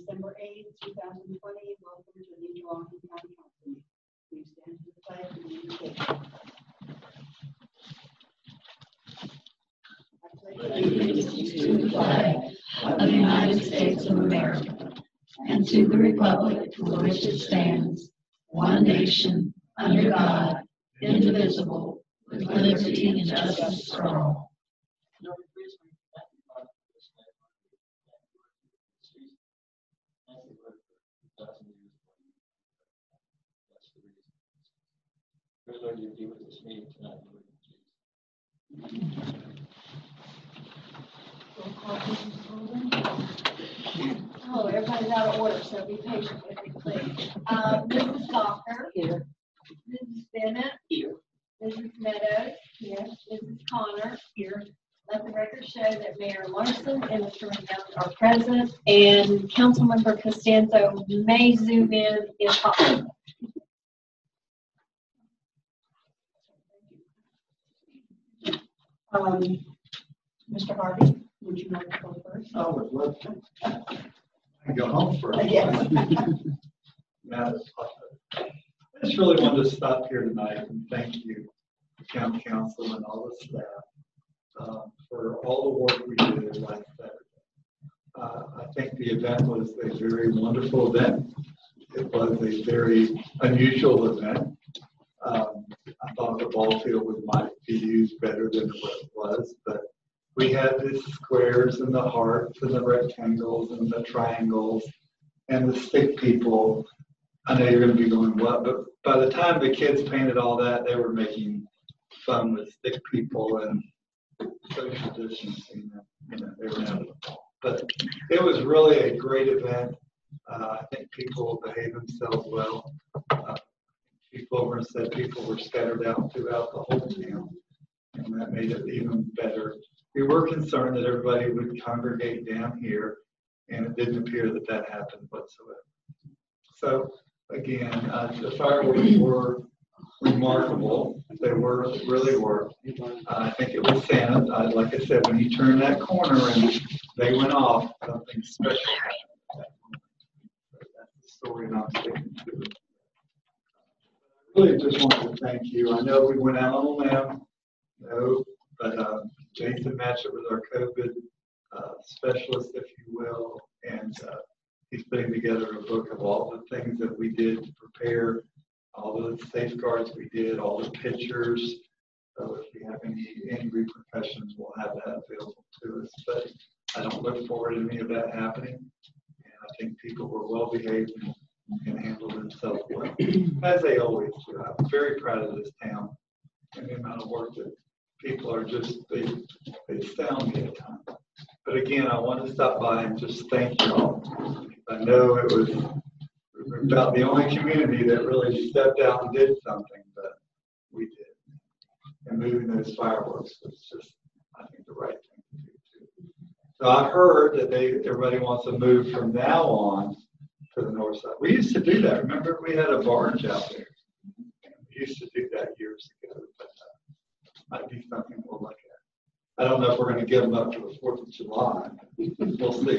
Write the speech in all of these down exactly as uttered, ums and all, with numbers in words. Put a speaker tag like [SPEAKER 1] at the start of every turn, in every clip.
[SPEAKER 1] December eighth, two thousand twenty. Welcome to the New Orleans County Council meeting. Please stand to the pledge and
[SPEAKER 2] allegiance to the flag of the United States of America and to the republic for which it stands, one nation, under God, indivisible, with liberty and justice for all.
[SPEAKER 3] Lord, you be with this meeting tonight.
[SPEAKER 1] Oh, everybody's out of order, so be patient with me, please. Um, Missus Gawker.
[SPEAKER 2] Here.
[SPEAKER 1] Missus Bennett.
[SPEAKER 2] Here.
[SPEAKER 1] Missus Meadows. Yes. Missus Connor. Here. Let the record show that Mayor Larson and Mister Rendell are present, and Councilmember Costanzo may zoom in if possible. Um, Mister Harvey, would you like to go first?
[SPEAKER 4] I would love to. I go home first.
[SPEAKER 1] Yes.
[SPEAKER 4] Yeah, I just really wanted to stop here tonight and thank you, the county council and all the staff, uh, for all the work we did last Saturday. Uh, I think the event was a very wonderful event. It was a very unusual event. Um, I thought the ball field might be used better than what it was, but we had the squares and the hearts and the rectangles and the triangles and the stick people. I know you're going to be going, what? But by the time the kids painted all that, they were making fun with stick people and social distancing. You know, they were having a ball. But it was really a great event. Uh, I think people behaved themselves well. Uh, People over said people were scattered out throughout the whole town, and that made it even better. We were concerned that everybody would congregate down here, and it didn't appear that that happened whatsoever. So, again, uh, the fireworks were remarkable. They were, really were. Uh, I think it was Santa. Uh, like I said, when he turned that corner and they went off, something special happened. That's the story I'm sticking to. Really just wanted to thank you. I know we went out on a limb, no, but uh, Jason matched it with our COVID uh, specialist, if you will, and uh, he's putting together a book of all the things that we did to prepare, all the safeguards we did, all the pictures. So if we have any, any repercussions, we'll have that available to us. But I don't look forward to any of that happening, and I think people were well behaved and and handle themselves well, as they always do. I'm very proud of this town and the amount of work that people are just, they, they astound me at times. But again, I want to stop by and just thank you all. I know it was about the only community that really stepped out and did something, but we did. And moving those fireworks was just, I think, the right thing to do too. So I heard that they, everybody wants to move from now on to the north side. We used to do that. Remember, we had a barge out there. We used to do that years ago, but uh, might be something we'll look at. I don't know if we're going to give them up to the fourth of July. We'll see.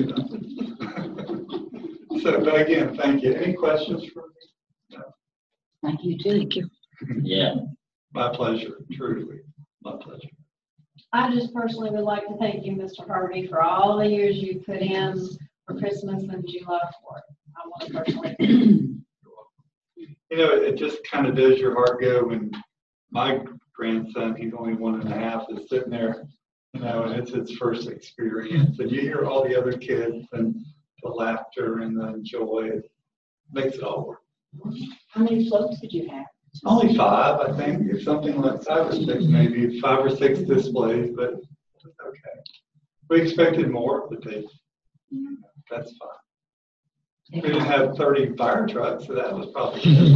[SPEAKER 4] So, but again, thank you. Any questions for me? No.
[SPEAKER 2] Thank you, too. Thank you.
[SPEAKER 3] Yeah.
[SPEAKER 4] My pleasure, truly. My pleasure.
[SPEAKER 1] I just personally would like to thank you, Mister Harvey, for all the years you put in for Christmas and July fourth. I want to personally thank you.
[SPEAKER 4] You know, it, it just kind of does your heart go when my grandson, he's only one and a half, is sitting there, you know, and it's his first experience. And you hear all the other kids and the laughter and the joy. It makes it all work.
[SPEAKER 2] How many floats did you have?
[SPEAKER 4] Only five, I think, if something like five or six, maybe five or six displays, but okay. We expected more, but they, that's fine. We didn't have thirty fire trucks, so that was probably good.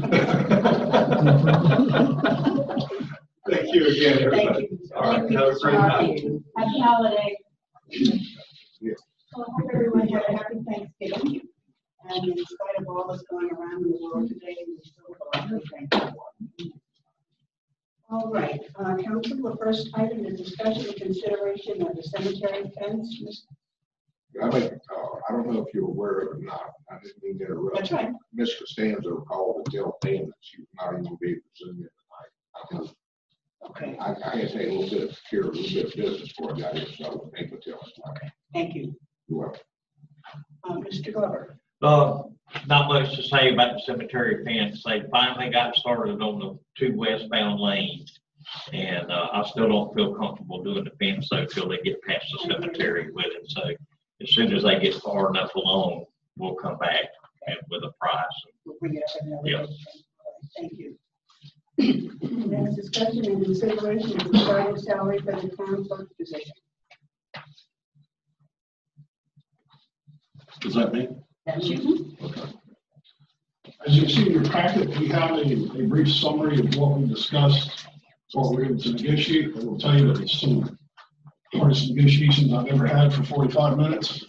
[SPEAKER 4] Thank you again, everybody.
[SPEAKER 1] Thank you.
[SPEAKER 4] All right,
[SPEAKER 1] Thank you,
[SPEAKER 4] have a
[SPEAKER 1] Mister
[SPEAKER 4] great night.
[SPEAKER 1] Harvey. Happy holiday.
[SPEAKER 4] Yeah.
[SPEAKER 1] Well, I hope everyone had a happy Thanksgiving. And in spite of all that's going around in the world today, we're still very thankful. All right, uh, council, the first item is discussion and consideration of the cemetery fence.
[SPEAKER 5] I think, uh, I don't know if you're aware of it or not. I didn't mean to interrupt.
[SPEAKER 6] That's right.
[SPEAKER 5] Miz Costanzo called to tell Pam that she was not even going to be able to Zoom in tonight.
[SPEAKER 6] Okay,
[SPEAKER 5] I, I had to take a little bit of care, a little bit of business before I got here, so I was able to tell her.
[SPEAKER 6] okay, thank you.
[SPEAKER 5] You're welcome.
[SPEAKER 6] Um, Mister Glover?
[SPEAKER 3] Uh, not much to say about the cemetery fence. They finally got started on the two westbound lanes. And, uh, I still don't feel comfortable doing the fence though till they get past the cemetery with it. So as soon as they get far enough along, we'll come back and with a price.
[SPEAKER 6] We'll bring it up another
[SPEAKER 3] Yeah.
[SPEAKER 6] day. Thank you. Next discussion and consideration of the starting salary for the town clerk position.
[SPEAKER 7] Does that me?
[SPEAKER 6] That's you.
[SPEAKER 7] Okay. As you can see in your packet, we have a, a brief summary of what we discussed, what we're able to negotiate. I will tell you that it's some of the hardest negotiations I've ever had for forty-five minutes.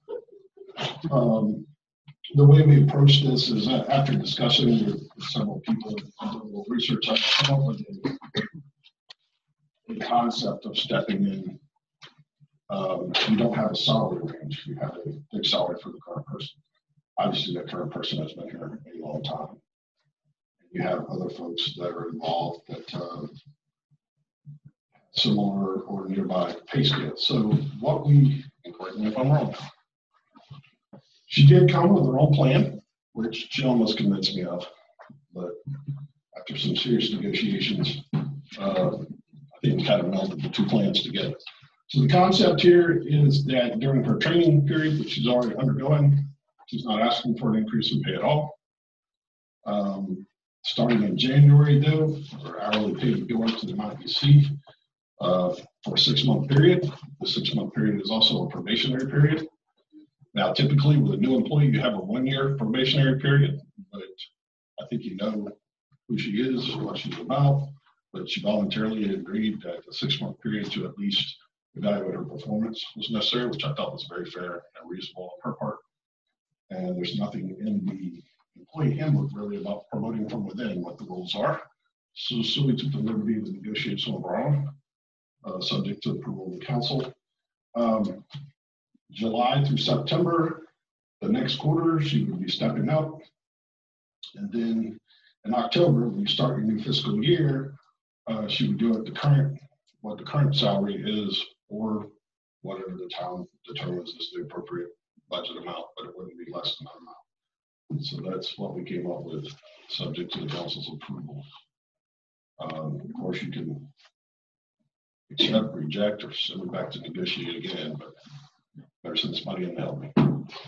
[SPEAKER 7] Um, the way we approach this is that after discussing with several people and doing a little research, I come up with a, a concept of stepping in. Um, you don't have a salary range, you have a fixed salary for the current person. Obviously, that current person has been here a long time. You have other folks that are involved that um, similar or nearby pay scale. So what we, and correct me if I'm wrong, she did come with her own plan, which she almost convinced me of, but after some serious negotiations, uh, I think we kind of melded the two plans together. So the concept here is that during her training period, which she's already undergoing, she's not asking for an increase in pay at all. Um, starting in January, though, her hourly pay would go up to the amount you see uh, for a six-month period. The six-month period is also a probationary period. Now, typically with a new employee, you have a one-year probationary period, but I think you know who she is, what she's about, but she voluntarily agreed that a six-month period to at least evaluate her performance was necessary, which I thought was very fair and reasonable on her part. And there's nothing in the employee handbook really about promoting from within what the rules are. So, so we took the liberty to negotiate some of our own, uh, subject to approval of the council. Um, July through September, the next quarter, she would be stepping up. And then in October, when you start your new fiscal year, uh, she would do it the current, what the current salary is, or whatever the town determines is the appropriate budget amount, but it wouldn't be less than that amount. So that's what we came up with, subject to the council's approval. Um, of course, you can accept, reject, or send it back to negotiate again, but better send somebody in to help me.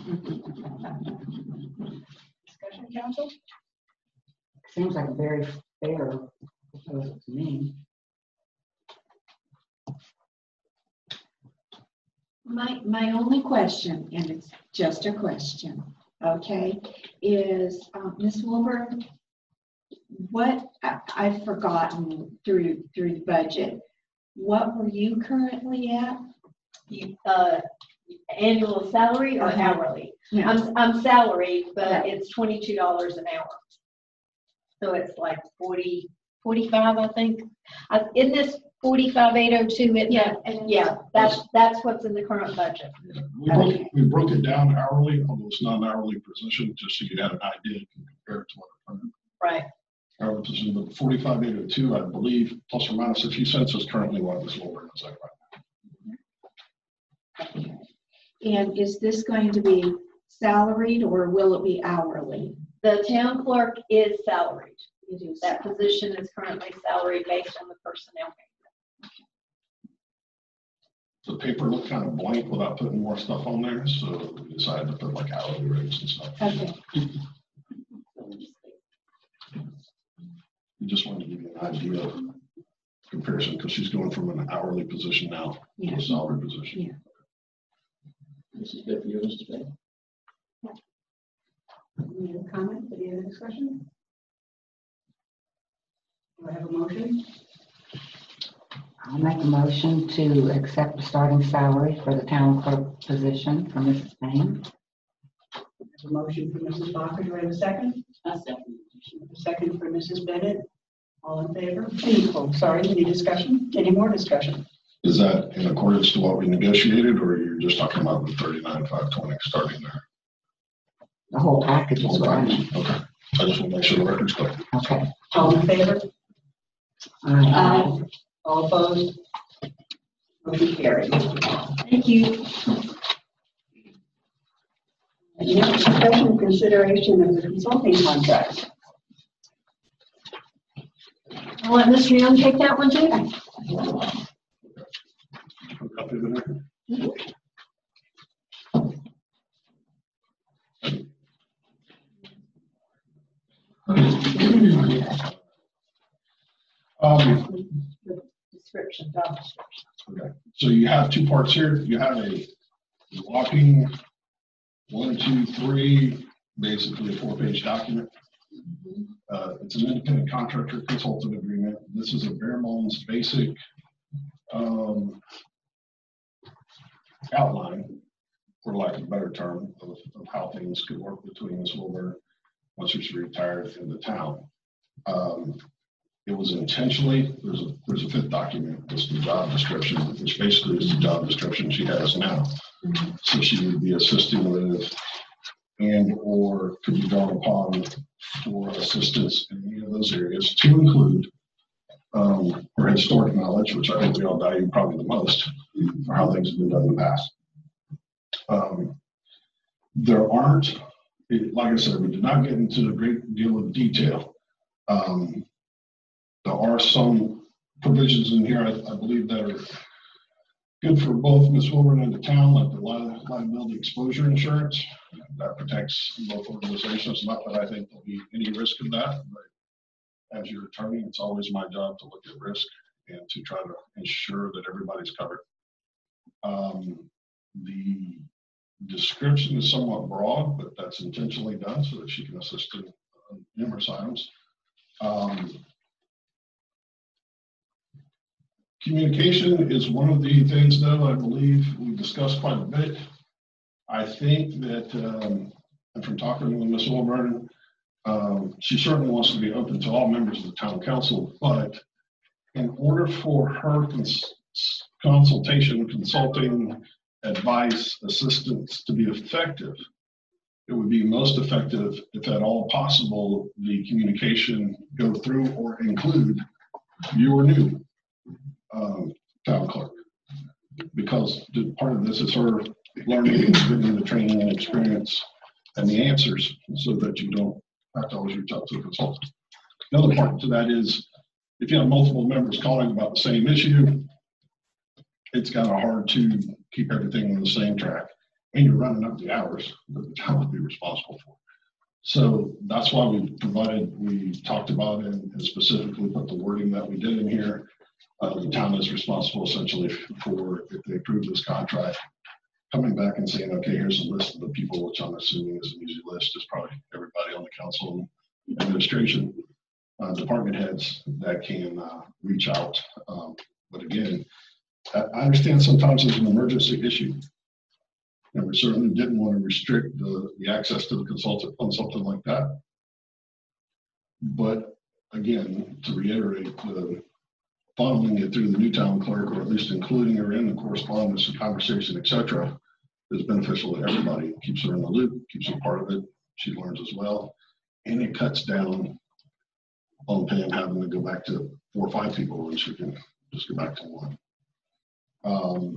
[SPEAKER 6] Discussion, council?
[SPEAKER 8] Seems like a very fair proposal to me.
[SPEAKER 2] My, my only question, and it's just a question, okay, is, um, Miz Wilburn, what, I, I've forgotten through, through the budget, what were you currently at?
[SPEAKER 1] You, uh, annual salary or
[SPEAKER 2] Uh-huh.
[SPEAKER 1] hourly?
[SPEAKER 2] Yeah.
[SPEAKER 1] I'm, I'm salaried, but
[SPEAKER 2] Yeah.
[SPEAKER 1] it's twenty-two dollars an hour. So it's like forty, forty-five, I think. Uh, in this forty-five, eight oh two, it,
[SPEAKER 2] Yeah.
[SPEAKER 1] yeah, that's, that's what's in the current budget.
[SPEAKER 7] We broke, we broke it down hourly, although it's not an hourly position, just so you had an idea and can compare it to what a current
[SPEAKER 1] Right.
[SPEAKER 7] hourly position. But the forty-five eight oh two, I believe, plus or minus a few cents, is currently what Miz Wilburn is like right now.
[SPEAKER 2] And is this going to be salaried or will it be hourly?
[SPEAKER 1] The town clerk is salaried.
[SPEAKER 2] It is.
[SPEAKER 1] That position is currently salaried based on the personnel.
[SPEAKER 7] The paper looked kind of blank without putting more stuff on there, so we decided to put like hourly rates and stuff.
[SPEAKER 2] Okay.
[SPEAKER 7] We just wanted to give you an idea of comparison, because she's going from an hourly position now to
[SPEAKER 2] Yeah.
[SPEAKER 7] a salary position.
[SPEAKER 2] Yeah.
[SPEAKER 3] This is good for you, Mister Bailey.
[SPEAKER 6] Any other comments, any other discussion? Do I have a motion?
[SPEAKER 8] I'll make a motion to accept the starting salary for the town clerk position for Missus Payne.
[SPEAKER 6] I have a motion for Missus Barker. Do I have a second? A second. A second for Missus Bennett. All in favor? Any, oh, sorry, any discussion? Any more discussion?
[SPEAKER 7] Is that in accordance to what we negotiated, or you're just talking about the thirty-nine, five twenty starting there?
[SPEAKER 8] The whole package is what I mean.
[SPEAKER 7] Okay, I just want to make sure the record's clear.
[SPEAKER 8] Okay.
[SPEAKER 6] All in favor?
[SPEAKER 8] Aye.
[SPEAKER 6] All opposed? Motion carried.
[SPEAKER 1] Thank you.
[SPEAKER 6] Next, discussion and consideration of the consulting contract.
[SPEAKER 1] I'll let Mister Young take that one too.
[SPEAKER 7] Copy of the record. Um,
[SPEAKER 6] The description, job description.
[SPEAKER 7] okay, so you have two parts here. You have a walking one, two, three, basically a four-page document. Uh, it's an independent contractor consultant agreement. This is a bare bones basic um, outline, for lack of a better term, of, of how things could work between Miz Wilburn once she's retired in the town. Um, it was intentionally, there's a, there's a fifth document, it's the job description, which basically is the job description she has now. So she would be assisting with and or could be drawn upon for assistance in any of those areas, to include um, her historic knowledge, which I think we all value probably the most, for how things have been done in the past. Um, there aren't, it, like I said, we did not get into a great deal of detail. Um, there are some provisions in here, I, I believe, that are good for both Miz Wilburn and the town, like the li liability exposure insurance. That protects both organizations. Not that I think there'll be any risk of that, but as your attorney, it's always my job to look at risk and to try to ensure that everybody's covered. Um, the description is somewhat broad, but that's intentionally done so that she can assist in uh, numerous items. Um, Communication is one of the things, though, I believe we discussed quite a bit. I think that, um, and from talking with Miz Wilburn, um, she certainly wants to be open to all members of the town council, but in order for her cons consultation, consulting, advice, assistance to be effective, it would be most effective if at all possible, the communication go through or include your new Um, town clerk, because the, part of this is her learning, getting the training and experience and the answers, so that you don't have to always reach out to a consultant. Another part to that is, if you have multiple members calling about the same issue, it's kind of hard to keep everything on the same track, and you're running up the hours that the town would be responsible for. So that's why we provided, we talked about it and specifically put the wording that we did in here. Uh, the town is responsible essentially for, if they approve this contract, coming back and saying, okay, here's a list of the people, which I'm assuming is an easy list, is probably everybody on the council and administration, uh, department heads that can uh, reach out. Um, but again, I, I understand sometimes it's an emergency issue. And we certainly didn't want to restrict the, the access to the consultant on something like that. But again, to reiterate, the funneling it through the new town clerk, or at least including her in the correspondence, the conversation, et cetera, is beneficial to everybody. It keeps her in the loop, keeps her part of it. She learns as well. And it cuts down on Pam having to go back to four or five people when she can just go back to one. Um,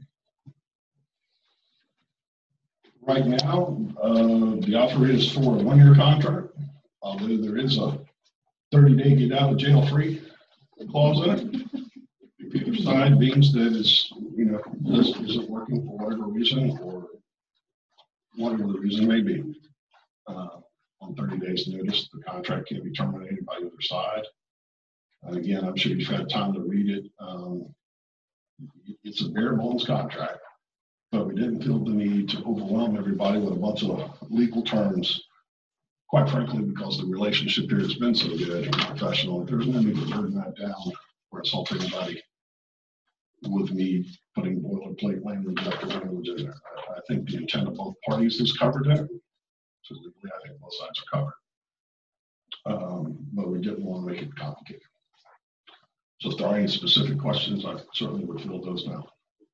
[SPEAKER 7] right now, uh, the offer is for a one-year contract, although there is a thirty day get out of jail free clause in it. If either side deems that it's, you know, this isn't working for whatever reason, or whatever the reason may be, uh, on thirty days notice, the contract can be terminated by either side. And again, I'm sure you've had time to read it. Um, it's a bare bones contract, but we didn't feel the need to overwhelm everybody with a bunch of legal terms, quite frankly, because the relationship here has been so good and professional. There's no need to burden that down or insult anybody with me putting boilerplate language after language in there. I, I think the intent of both parties is covered in it. So legally, I think both sides are covered. Um, but we didn't want to make it complicated. So if there are any specific questions, I certainly would field those now.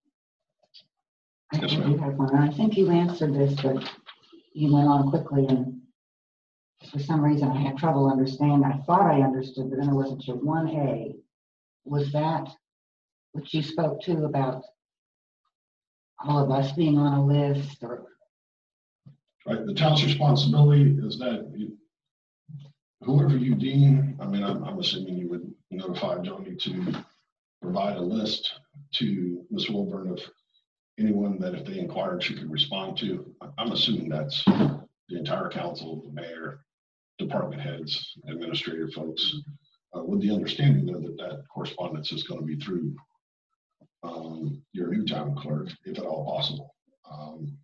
[SPEAKER 8] I
[SPEAKER 7] Yes,
[SPEAKER 8] think
[SPEAKER 7] ma'am.
[SPEAKER 8] you have one. I think you answered this, but you went on quickly, and for some reason I had trouble understanding. I thought I understood, but then I wasn't sure. One A, was that what you spoke to about all of us being on a list, or?
[SPEAKER 7] Right, the town's responsibility is that you, whoever you deem, I mean, I'm, I'm assuming you would notify Joni to provide a list to Miz Wilburn of anyone that if they inquired, she could respond to. I'm assuming that's the entire council, the mayor, department heads, administrative folks, uh, with the understanding though that that correspondence is going to be through um, your new town clerk, if at all possible. Um,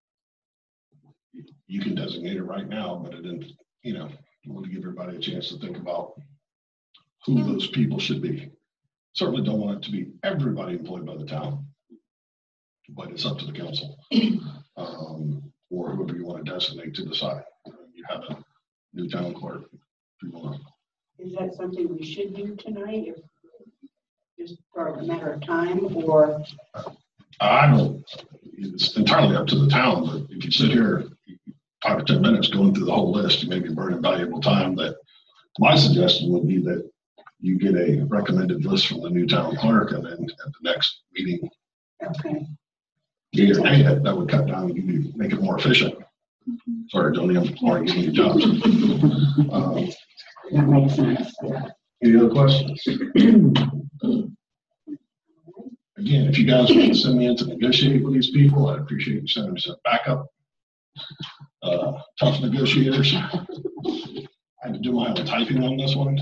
[SPEAKER 7] you can designate it right now, but it didn't, you know, you want to give everybody a chance to think about who those people should be. Certainly don't want it to be everybody employed by the town, but it's up to the council, um, or whoever you want to designate to decide. You have a new town clerk. If you want to.
[SPEAKER 6] Is that something we should do tonight, if just for a matter of time, or?
[SPEAKER 7] I don't, it's entirely up to the town, but if you sit here five or ten minutes going through the whole list, you may be burning valuable time. That my suggestion would be that you get a recommended list from the new town clerk, and then at the next meeting,
[SPEAKER 6] Okay.
[SPEAKER 7] you get hey, that, that would cut down, you make it more efficient. Sorry, Joni, I'm already giving you jobs. Um,
[SPEAKER 8] That makes sense. Yeah.
[SPEAKER 7] Any other questions? Again, if you guys want to send me in to negotiate with these people, I'd appreciate you sending me some backup. Uh, tough negotiators. I had to do my own typing on this one.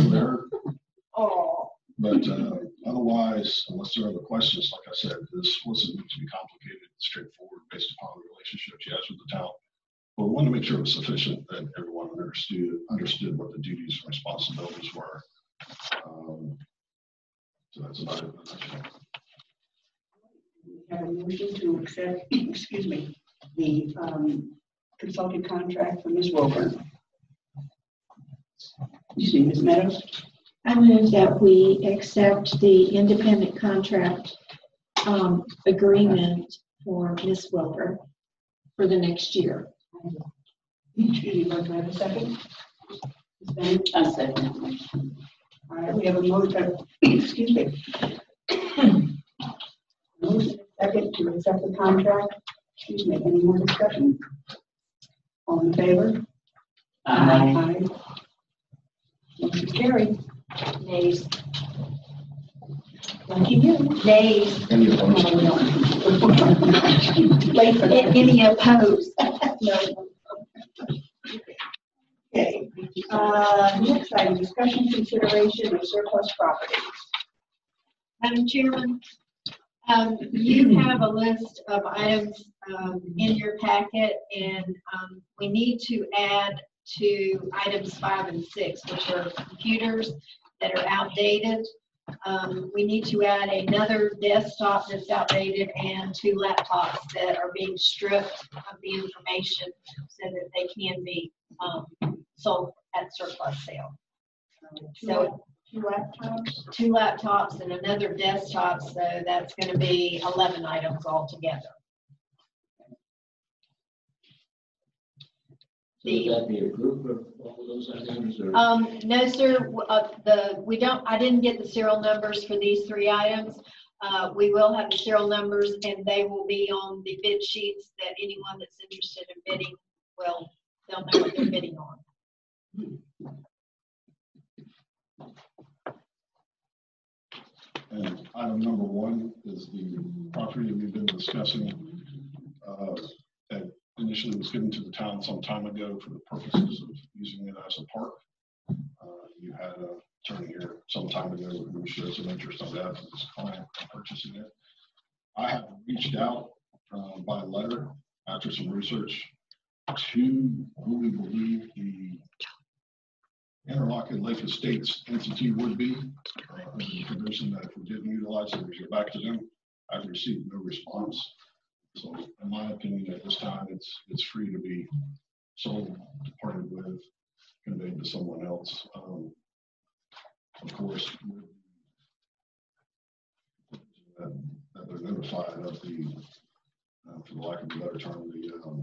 [SPEAKER 6] Oh.
[SPEAKER 7] But uh, otherwise, unless there are other questions, like I said, this wasn't meant to be complicated, straightforward, based upon the relationship she has with the town. But we wanted to make sure it was sufficient that everyone understood understood what the duties and responsibilities were. Um, so that's about it.
[SPEAKER 6] We have a motion to accept, excuse me, the um, consulting contract for Miz Wilburn. You see, Miz Meadows?
[SPEAKER 9] I move that we accept the independent contract um, agreement for Miz Wilbur for the next year.
[SPEAKER 6] Excuse me, do I have a second? Miz Bennett?
[SPEAKER 2] I second.
[SPEAKER 6] All right, we have a motion, excuse me. Motion second to accept the contract. Excuse me, any more discussion? All in favor?
[SPEAKER 2] Aye.
[SPEAKER 6] Aye. Motion carried.
[SPEAKER 1] Nays.
[SPEAKER 6] Lucky you.
[SPEAKER 1] Nays.
[SPEAKER 7] Any opposed?
[SPEAKER 6] No, we don't. Late for that.
[SPEAKER 1] Any opposed?
[SPEAKER 6] No. Okay, uh, next item, discussion consideration of surplus properties.
[SPEAKER 1] Madam Chairman, um, you have a list of items, um, in your packet, and, um, we need to add to items five and six, which are computers that are outdated. Um, we need to add another desktop that's outdated and two laptops that are being stripped of the information so that they can be, um, sold at surplus sale. So
[SPEAKER 6] Two laptops.
[SPEAKER 1] two laptops and another desktop, so that's going to be eleven items altogether.
[SPEAKER 10] Would that be a group of all of those items, or?
[SPEAKER 1] Um, no, sir, w- uh, the, we don't, I didn't get the serial numbers for these three items. Uh, we will have the serial numbers, and they will be on the bid sheets that anyone that's interested in bidding will, they'll know what they're bidding on.
[SPEAKER 7] And item number one is the property we've been discussing, uh, that initially was given to the town some time ago for the purposes of using it as a park. Uh, you had a attorney here some time ago who showed some interest on that, and his client purchasing it. I have reached out uh, by letter after some research to who we believe the Interlochen Lake Estates entity would be. Uh, under the provision that if we didn't utilize it, we get back to them. I've received no response. So in my opinion, at this time, it's it's free to be sold, departed with, conveyed to someone else. Um, of course, with that that they're notified of the, uh, for the lack of a better term, the, um,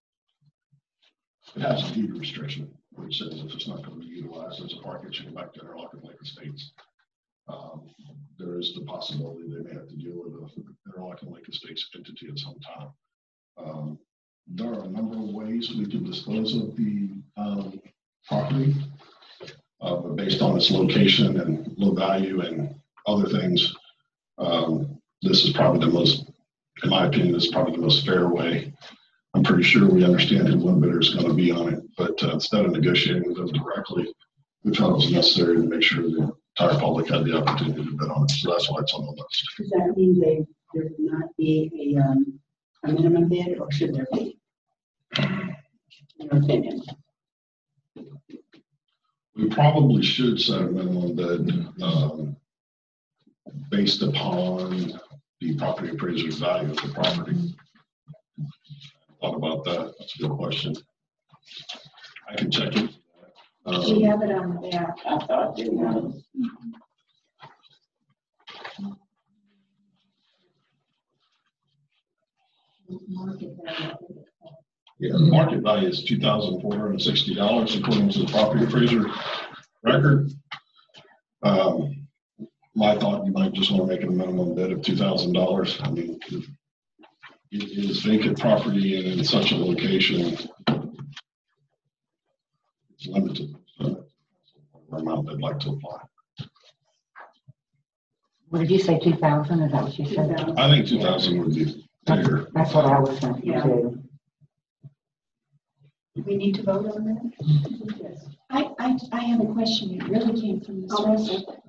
[SPEAKER 7] it has a deed restriction, which says if it's not going to be utilized as a park, it should go back to Interlochen Lake Estates. Um, there is the possibility they may have to deal with the Interlochen Lake Estates entity at some time. Um, there are a number of ways we can dispose of the um, property, uh, but based on its location and low value and other things, um, this is probably the most, in my opinion, this is probably the most fair way. I'm pretty sure we understand who one bidder is going to be on it, but uh, instead of negotiating with them directly, we felt it was necessary to make sure the entire public had the opportunity to bid on it. So that's why it's on the list.
[SPEAKER 6] Does that mean they, there would not be a, um, a minimum bid, or should there be? In your opinion?
[SPEAKER 7] We probably should set a minimum bid um, based upon the property appraiser's value of the property. Thought about that. That's a good question. I can check it. Um,
[SPEAKER 9] We have it on the back.
[SPEAKER 6] I thought it was.
[SPEAKER 7] Yeah, the market value is two thousand four hundred and sixty dollars according to the property appraiser record. Um, my thought, you might just want to make it a minimum bid of two thousand dollars. I mean, it is vacant property and in such a location, it's limited. So the amount they'd like to apply.
[SPEAKER 8] What did you say, two thousand? Is that what you said?
[SPEAKER 7] I think two thousand would be
[SPEAKER 8] That's,
[SPEAKER 7] fair.
[SPEAKER 8] that's what I was thinking
[SPEAKER 6] Yeah.
[SPEAKER 8] too.
[SPEAKER 9] We need to vote on that?
[SPEAKER 6] Yes.
[SPEAKER 9] I, I, I have a question. It really came from Miz Russell.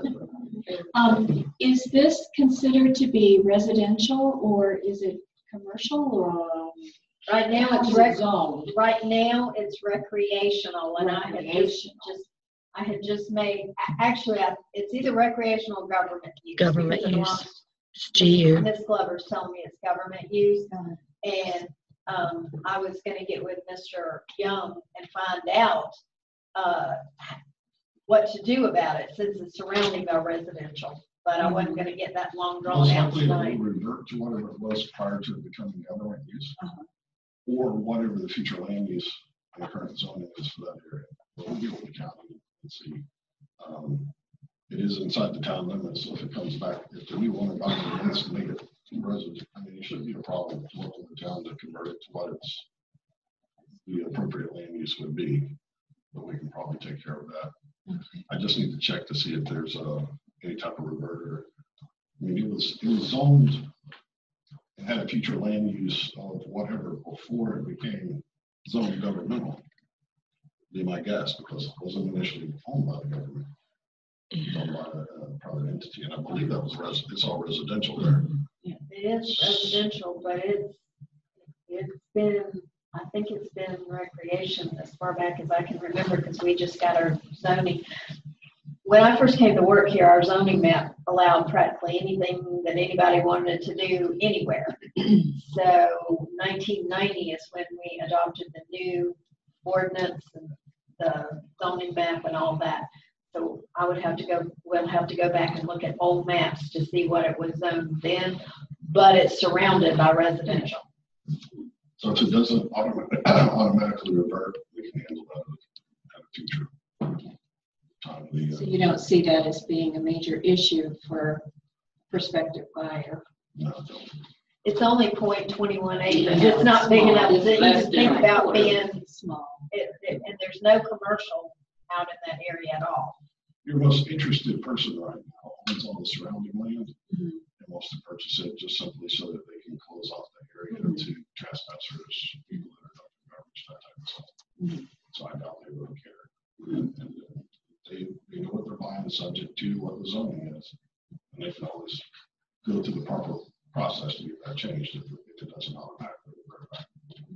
[SPEAKER 9] Um, is this considered to be residential or is it commercial or?
[SPEAKER 1] Right now,
[SPEAKER 9] How
[SPEAKER 1] it's
[SPEAKER 9] is it
[SPEAKER 1] rec,
[SPEAKER 9] zoned?
[SPEAKER 1] right now, it's recreational, and I had just,
[SPEAKER 9] Recreational.
[SPEAKER 1] just, I had just made, a- actually, I- it's either recreational or government use.
[SPEAKER 2] Government
[SPEAKER 1] because it
[SPEAKER 2] use.
[SPEAKER 1] belongs-
[SPEAKER 2] It's G U.
[SPEAKER 1] Miss Glover's telling me it's government use, and, um, I was gonna get with Mister Young and find out, uh, what to do about it, since it's surrounding by residential, but I wasn't gonna get that long drawn
[SPEAKER 7] Most
[SPEAKER 1] out
[SPEAKER 7] likely it will
[SPEAKER 1] tonight.
[SPEAKER 7] revert to whatever it was prior to it becoming government use,
[SPEAKER 6] Uh-huh.
[SPEAKER 7] or whatever the future land use and the current zoning is for that area. We'll get with the county and see. Um, It is inside the town limits, so if it comes back, if the new owner buys it, wants to make it resident, I mean, it shouldn't be a problem to work with the town to convert it to what it's, the appropriate land use would be, but we can probably take care of that. I just need to check to see if there's uh, any type of reverter. I mean, it was, it was zoned, it had a future land use of whatever before it became zoned governmental. Be my guess, because it wasn't initially owned by the government. It was owned by a a private entity, and I believe that was res, it's all residential there.
[SPEAKER 1] It is residential, but it's, it's been, I think it's been recreation as far back as I can remember, because we just got our zoning. When I first came to work here, our zoning map allowed practically anything that anybody wanted to do anywhere. So nineteen ninety is when we adopted the new ordinance and the zoning map and all that. So I would have to go, we'll have to go back and look at old maps to see what it was zoned then, but it's surrounded by residential.
[SPEAKER 7] So if it doesn't automatically, automatically revert, we can handle that at a future time. The, uh,
[SPEAKER 9] So you don't see that as being a major issue for prospective buyer?
[SPEAKER 7] no, I don't.
[SPEAKER 1] It's only point two one acres. It's not big enough to even think about being,
[SPEAKER 9] Small.
[SPEAKER 1] it, it, and there's no commercial out in that area at all.
[SPEAKER 7] Your most interested person right now owns all the surrounding land
[SPEAKER 9] Mhm.
[SPEAKER 7] and wants to purchase it just simply so that they can close off the area
[SPEAKER 9] Mhm.
[SPEAKER 7] to trespassers, people that are dumping garbage, that type of stuff.
[SPEAKER 9] Mhm.
[SPEAKER 7] So I doubt they really care. And, and uh, they, they know what they're buying is subject to what the zoning is. And they can always go through the proper process to get that changed if, if it doesn't automatically revert back.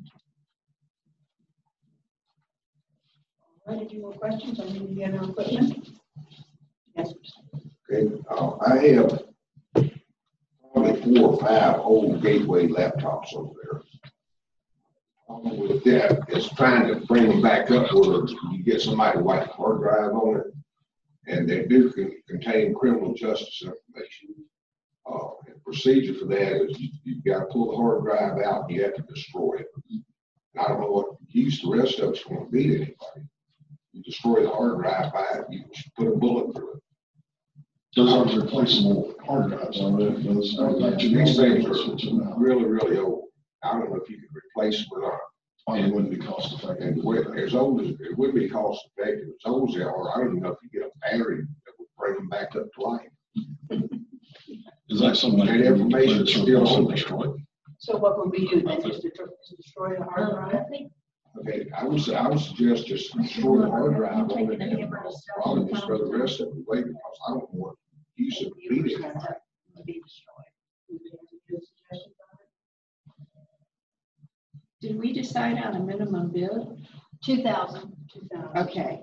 [SPEAKER 6] All right, any more questions on the piano equipment? Yes.
[SPEAKER 5] Okay, uh, I have probably four or five old Gateway laptops over there. Um, With that, it's trying to bring them back up where you get somebody to wipe the hard drive on it. And they do con- contain criminal justice information. Uh, procedure for that is you, you've got to pull the hard drive out and you have to destroy it. And I don't know what use the rest of it's going to be to anybody. You destroy the hard drive by it, you put a bullet through it.
[SPEAKER 7] Those are replaceable hard drives, are they? Those are like
[SPEAKER 5] These things are
[SPEAKER 7] generic.
[SPEAKER 5] really, really old. I don't know if you could replace them or not.
[SPEAKER 7] Probably wouldn't be cost effective.
[SPEAKER 5] And when- as old as, it would be cost effective, as old as they are, I don't even know if you get a battery that would bring them back up to life.
[SPEAKER 7] Is that something?
[SPEAKER 5] That information is still on there.
[SPEAKER 7] destroyed?
[SPEAKER 6] So what would we do then, just to to destroy the hard drive?
[SPEAKER 5] Okay, I would say, I would suggest just destroy the hard drive on it and probably just throw the rest of it away because I don't want use of it. Be there.
[SPEAKER 6] Would be destroyed. Would you have a good suggestion on
[SPEAKER 9] Did we decide on a minimum bid?
[SPEAKER 1] Two thousand.
[SPEAKER 6] it? Two thousand. Okay.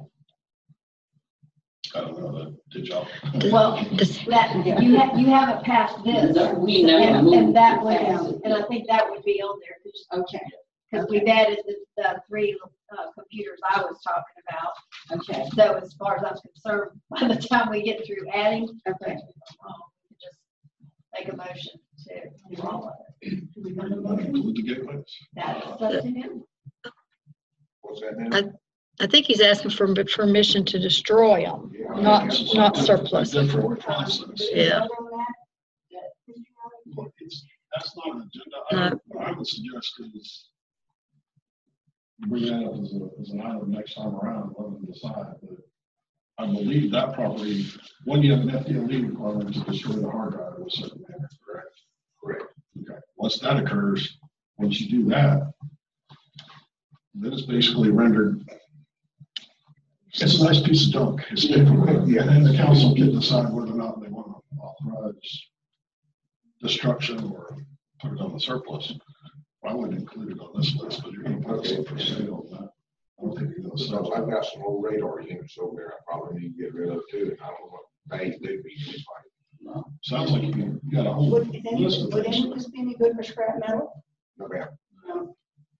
[SPEAKER 7] I don't know that, did y'all?
[SPEAKER 1] Well, that, you have, you haven't passed this.
[SPEAKER 6] We know.
[SPEAKER 1] And, and that would, and I think that would be on there,
[SPEAKER 6] Okay,
[SPEAKER 1] because we've added the, the three, uh, computers I was talking about.
[SPEAKER 6] okay,
[SPEAKER 1] So as far as I'm concerned, by the time we get through adding,
[SPEAKER 6] okay.
[SPEAKER 1] um, we can just make a motion to do all of it.
[SPEAKER 6] Do we want a
[SPEAKER 7] Not
[SPEAKER 6] motion?
[SPEAKER 7] include the gateways?
[SPEAKER 1] That is up to him.
[SPEAKER 5] What's that now?
[SPEAKER 2] I think he's asking for permission to destroy them,
[SPEAKER 5] Yeah, I
[SPEAKER 2] not,
[SPEAKER 5] think
[SPEAKER 2] not
[SPEAKER 7] It's a
[SPEAKER 2] surplus.
[SPEAKER 7] Different process.
[SPEAKER 2] Yeah.
[SPEAKER 7] Well, it's- That's not an agenda. item. What I would suggest is bring that up as a, as an item next time around, let them decide. But I believe that property, when you have an F D L E requirement to destroy the hard drive in a certain manner, correct?
[SPEAKER 5] Correct.
[SPEAKER 7] Okay. Once that occurs, once you do that, then it's basically rendered, it's a nice piece of junk. It's different.
[SPEAKER 5] Yeah.
[SPEAKER 7] And then the council can decide whether or not they want to authorize destruction or put it on the surplus. I wouldn't include it on this list, but you're gonna put it up for sale. and I don't think you're gonna
[SPEAKER 5] So
[SPEAKER 7] sell
[SPEAKER 5] I've
[SPEAKER 7] it.
[SPEAKER 5] got some old radar units over there. I probably need to get rid of too. And I don't know what they, they'd be used like.
[SPEAKER 7] Sounds like you you got a whole
[SPEAKER 6] Would, is any,
[SPEAKER 7] list of
[SPEAKER 6] would any of
[SPEAKER 7] things.
[SPEAKER 6] this be any good for scrap metal?
[SPEAKER 5] No doubt.
[SPEAKER 6] No.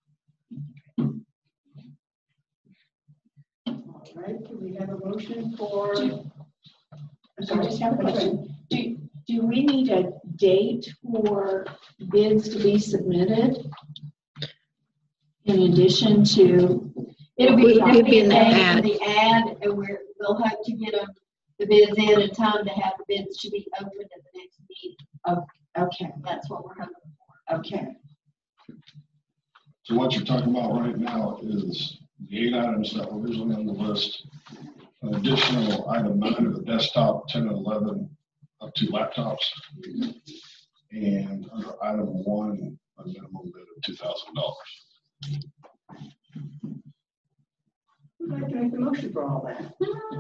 [SPEAKER 6] All right, do we have a motion for? I'm sorry,
[SPEAKER 9] I just have a question. Do, do we need a date for bids to be submitted? In addition to,
[SPEAKER 1] It'll be,
[SPEAKER 2] It'll
[SPEAKER 1] it'll
[SPEAKER 2] be
[SPEAKER 1] be
[SPEAKER 2] in the
[SPEAKER 1] named
[SPEAKER 2] ad.
[SPEAKER 1] in the ad, and we're, we'll hope to get them, the bids in in time to have the bids to be opened at the next meeting.
[SPEAKER 6] Okay,
[SPEAKER 1] That's what we're hoping.
[SPEAKER 6] okay.
[SPEAKER 7] So what you're talking about right now is the eight items that were originally on the list. An additional item nine of the desktop, ten and eleven up to laptops. And under item one, a minimum bid of two thousand dollars.
[SPEAKER 6] Who'd like to make the motion for all that?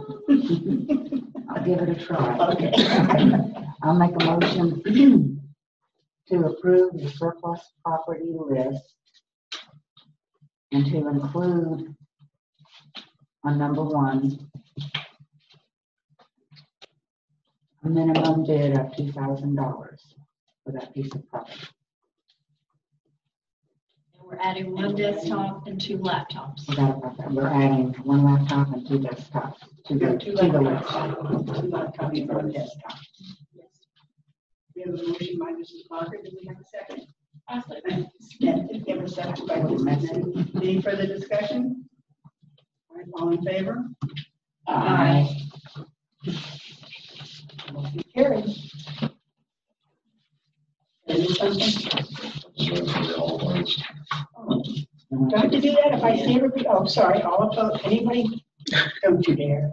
[SPEAKER 8] I'll give it a try.
[SPEAKER 6] Okay.
[SPEAKER 8] I'll make a motion to approve the surplus property list and to include on number one, a minimum bid of two thousand dollars for that piece of property.
[SPEAKER 1] And we're adding one desktop and two laptops.
[SPEAKER 8] Without about that, we're adding one laptop and two desktops to the,
[SPEAKER 6] Two
[SPEAKER 8] to the list.
[SPEAKER 6] laptops, two laptops for a desktop. We have a motion by Missus Parker. Do we have a second? Second. We have a second by Missus Manning. Any further discussion? All right, all in favor?
[SPEAKER 8] Aye.
[SPEAKER 6] Motion carried. Is there something?
[SPEAKER 7] So for all those.
[SPEAKER 6] Do I have to do that if I say everybody? Oh, sorry, all opposed, anybody? Don't you dare.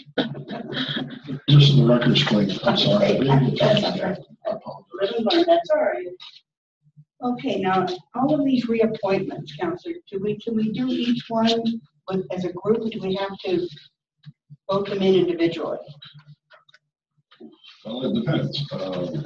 [SPEAKER 7] Just for the record's clean, I'm sorry. I didn't
[SPEAKER 6] That's
[SPEAKER 7] touch
[SPEAKER 6] all right.
[SPEAKER 7] that. I apologize.
[SPEAKER 6] Live and learn, that's all right. Okay, now, all of these reappointments, Counselor, do we, can we do each one with, as a group, or do we have to vote them in individually?
[SPEAKER 7] Well, it depends. Um,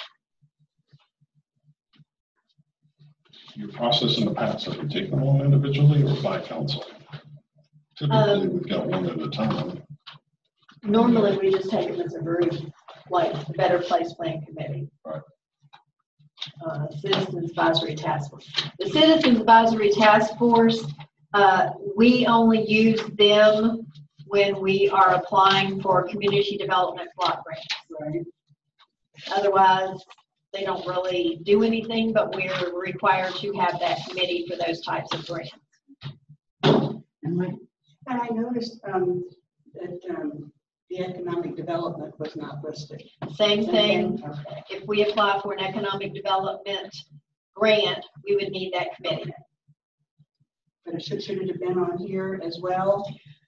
[SPEAKER 7] Your process in the past, have you taken them on individually or by council? Typically,
[SPEAKER 1] Um,
[SPEAKER 7] we've got one at a time.
[SPEAKER 1] Normally, we just take them as a group, like the Better Place Plan Committee.
[SPEAKER 7] Right.
[SPEAKER 1] Uh, Citizens Advisory Task Force. The Citizens Advisory Task Force, uh, we only use them when we are applying for community development block grants.
[SPEAKER 6] Right.
[SPEAKER 1] Otherwise, they don't really do anything, but we're required to have that committee for those types of grants.
[SPEAKER 8] And my,
[SPEAKER 6] And I noticed, um, that, um, the economic development was not listed.
[SPEAKER 1] Same thing,
[SPEAKER 6] Okay.
[SPEAKER 1] if we apply for an economic development grant, we would need that committee.
[SPEAKER 6] But it should, should it have been on here as well?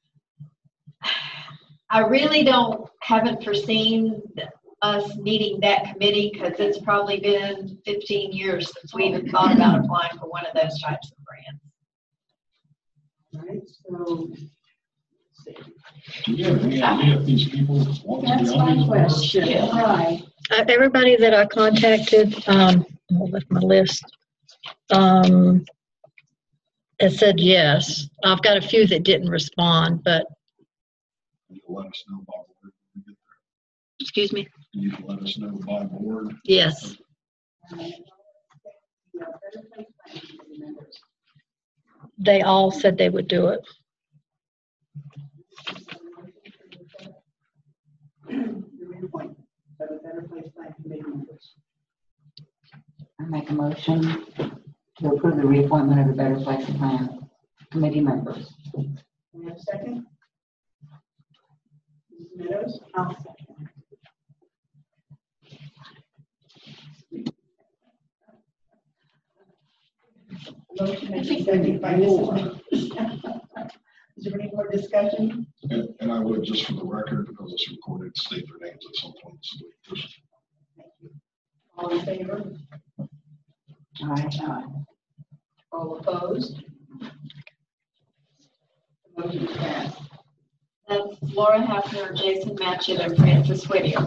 [SPEAKER 1] I really don't, haven't foreseen us needing that committee because it's probably been fifteen years since we even thought about applying for one of those types of grants.
[SPEAKER 6] All right, so, let's see.
[SPEAKER 7] Do you have any idea if these people want to be
[SPEAKER 9] That's
[SPEAKER 7] on
[SPEAKER 9] my
[SPEAKER 7] these boards?
[SPEAKER 9] question. Why?
[SPEAKER 2] Uh, everybody that I contacted, um, I'll lift my list, um, it said yes. I've got a few that didn't respond, but,
[SPEAKER 7] You can let us know by board when we get
[SPEAKER 2] excuse me,
[SPEAKER 7] there. You can let us know by board.
[SPEAKER 2] yes.
[SPEAKER 6] Yeah, Better Place Planning Committee members.
[SPEAKER 2] They all said they would do it.
[SPEAKER 6] The reappointment of the Better Place Planning Committee members.
[SPEAKER 8] I make a motion to approve the reappointment of the Better Place Plan Committee members.
[SPEAKER 6] Do we have a second? Missus Meadows? I'll second. Motion is seconded by Missus Meadows. Is there any more discussion?
[SPEAKER 7] And, and I would, just for the record, because it's recorded, state their names at some point. So just
[SPEAKER 6] All in favor?
[SPEAKER 8] Aye.
[SPEAKER 6] Aye. All opposed? The motion is passed.
[SPEAKER 1] That's Laura Hafner, Jason Matchett, and Francis Whittier.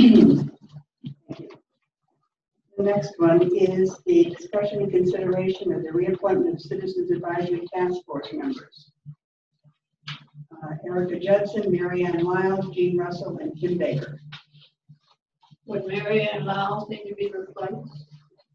[SPEAKER 6] The next one is the discussion and consideration of the reappointment of Citizens Advisory Task Force members. Uh, Erica Judson, Mary Ann Lyles, Jean Russell, and Kim Baker.
[SPEAKER 9] Would Mary Ann Lyles need to be replaced?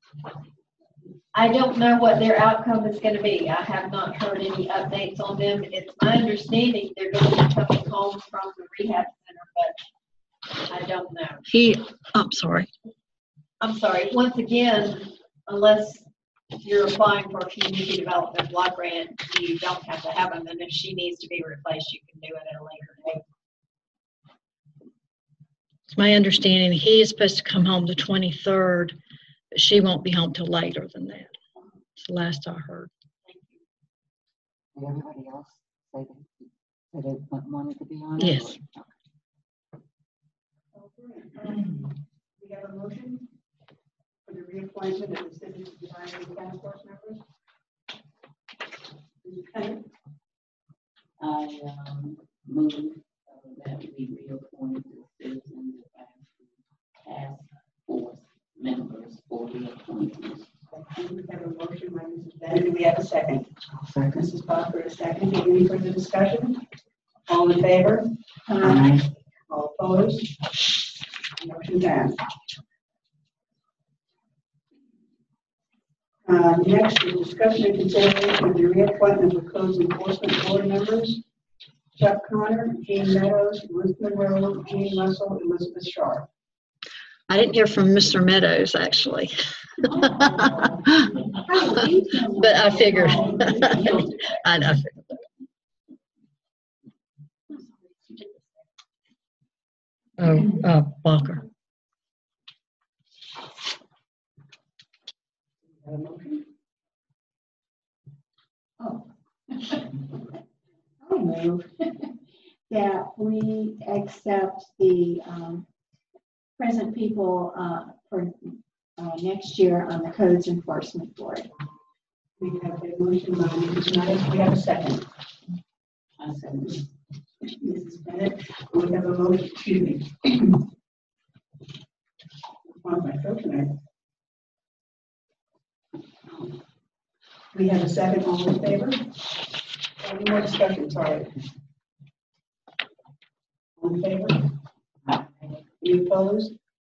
[SPEAKER 1] I don't know what their outcome is going to be. I have not heard any updates on them. It's my understanding they're going to be coming home from the rehab center, but I don't know.
[SPEAKER 2] He, I'm sorry.
[SPEAKER 1] I'm sorry, once again, unless you're applying for a community development block grant, you don't have to have them, and if she needs to be replaced, you can do it at a later date.
[SPEAKER 2] It's my understanding he is supposed to come home the twenty-third, but she won't be home till later than that. It's the last I heard.
[SPEAKER 8] Did everybody else say that, that they wanted to be on it?
[SPEAKER 2] Yes.
[SPEAKER 6] Um, We have a motion for the reappointment of the Citizens Advisory Task Force members. Missus Bennett?
[SPEAKER 11] I um, move uh, that we reappoint the Citizens Advisory Task Force members for reappointment.
[SPEAKER 6] We have a motion by Missus Bennett. Do we have a second?
[SPEAKER 8] Second.
[SPEAKER 6] Missus Bosford, a second. Any further discussion? All in favor?
[SPEAKER 8] Aye.
[SPEAKER 6] All opposed? Motion passed. Uh, Next is discussion and consideration of the reappointment of codes enforcement board members. Chuck Connor, Jean Meadows, Ruth Monroe, Jean Russell, Elizabeth Sharp.
[SPEAKER 2] I didn't hear from Mister Meadows, actually. But I figured. I know. Oh, uh, Walker.
[SPEAKER 6] Have a motion?
[SPEAKER 9] Oh. I move that we accept the um, present people uh, for uh, next year on the Codes Enforcement Board.
[SPEAKER 6] We have a motion by Missus Meadows. We have a second.
[SPEAKER 11] I second.
[SPEAKER 6] Missus Bennett. We have a motion, excuse me. On my throat tonight. We have a second. All in favor? Any more discussion? Sorry. All in favor? Any opposed?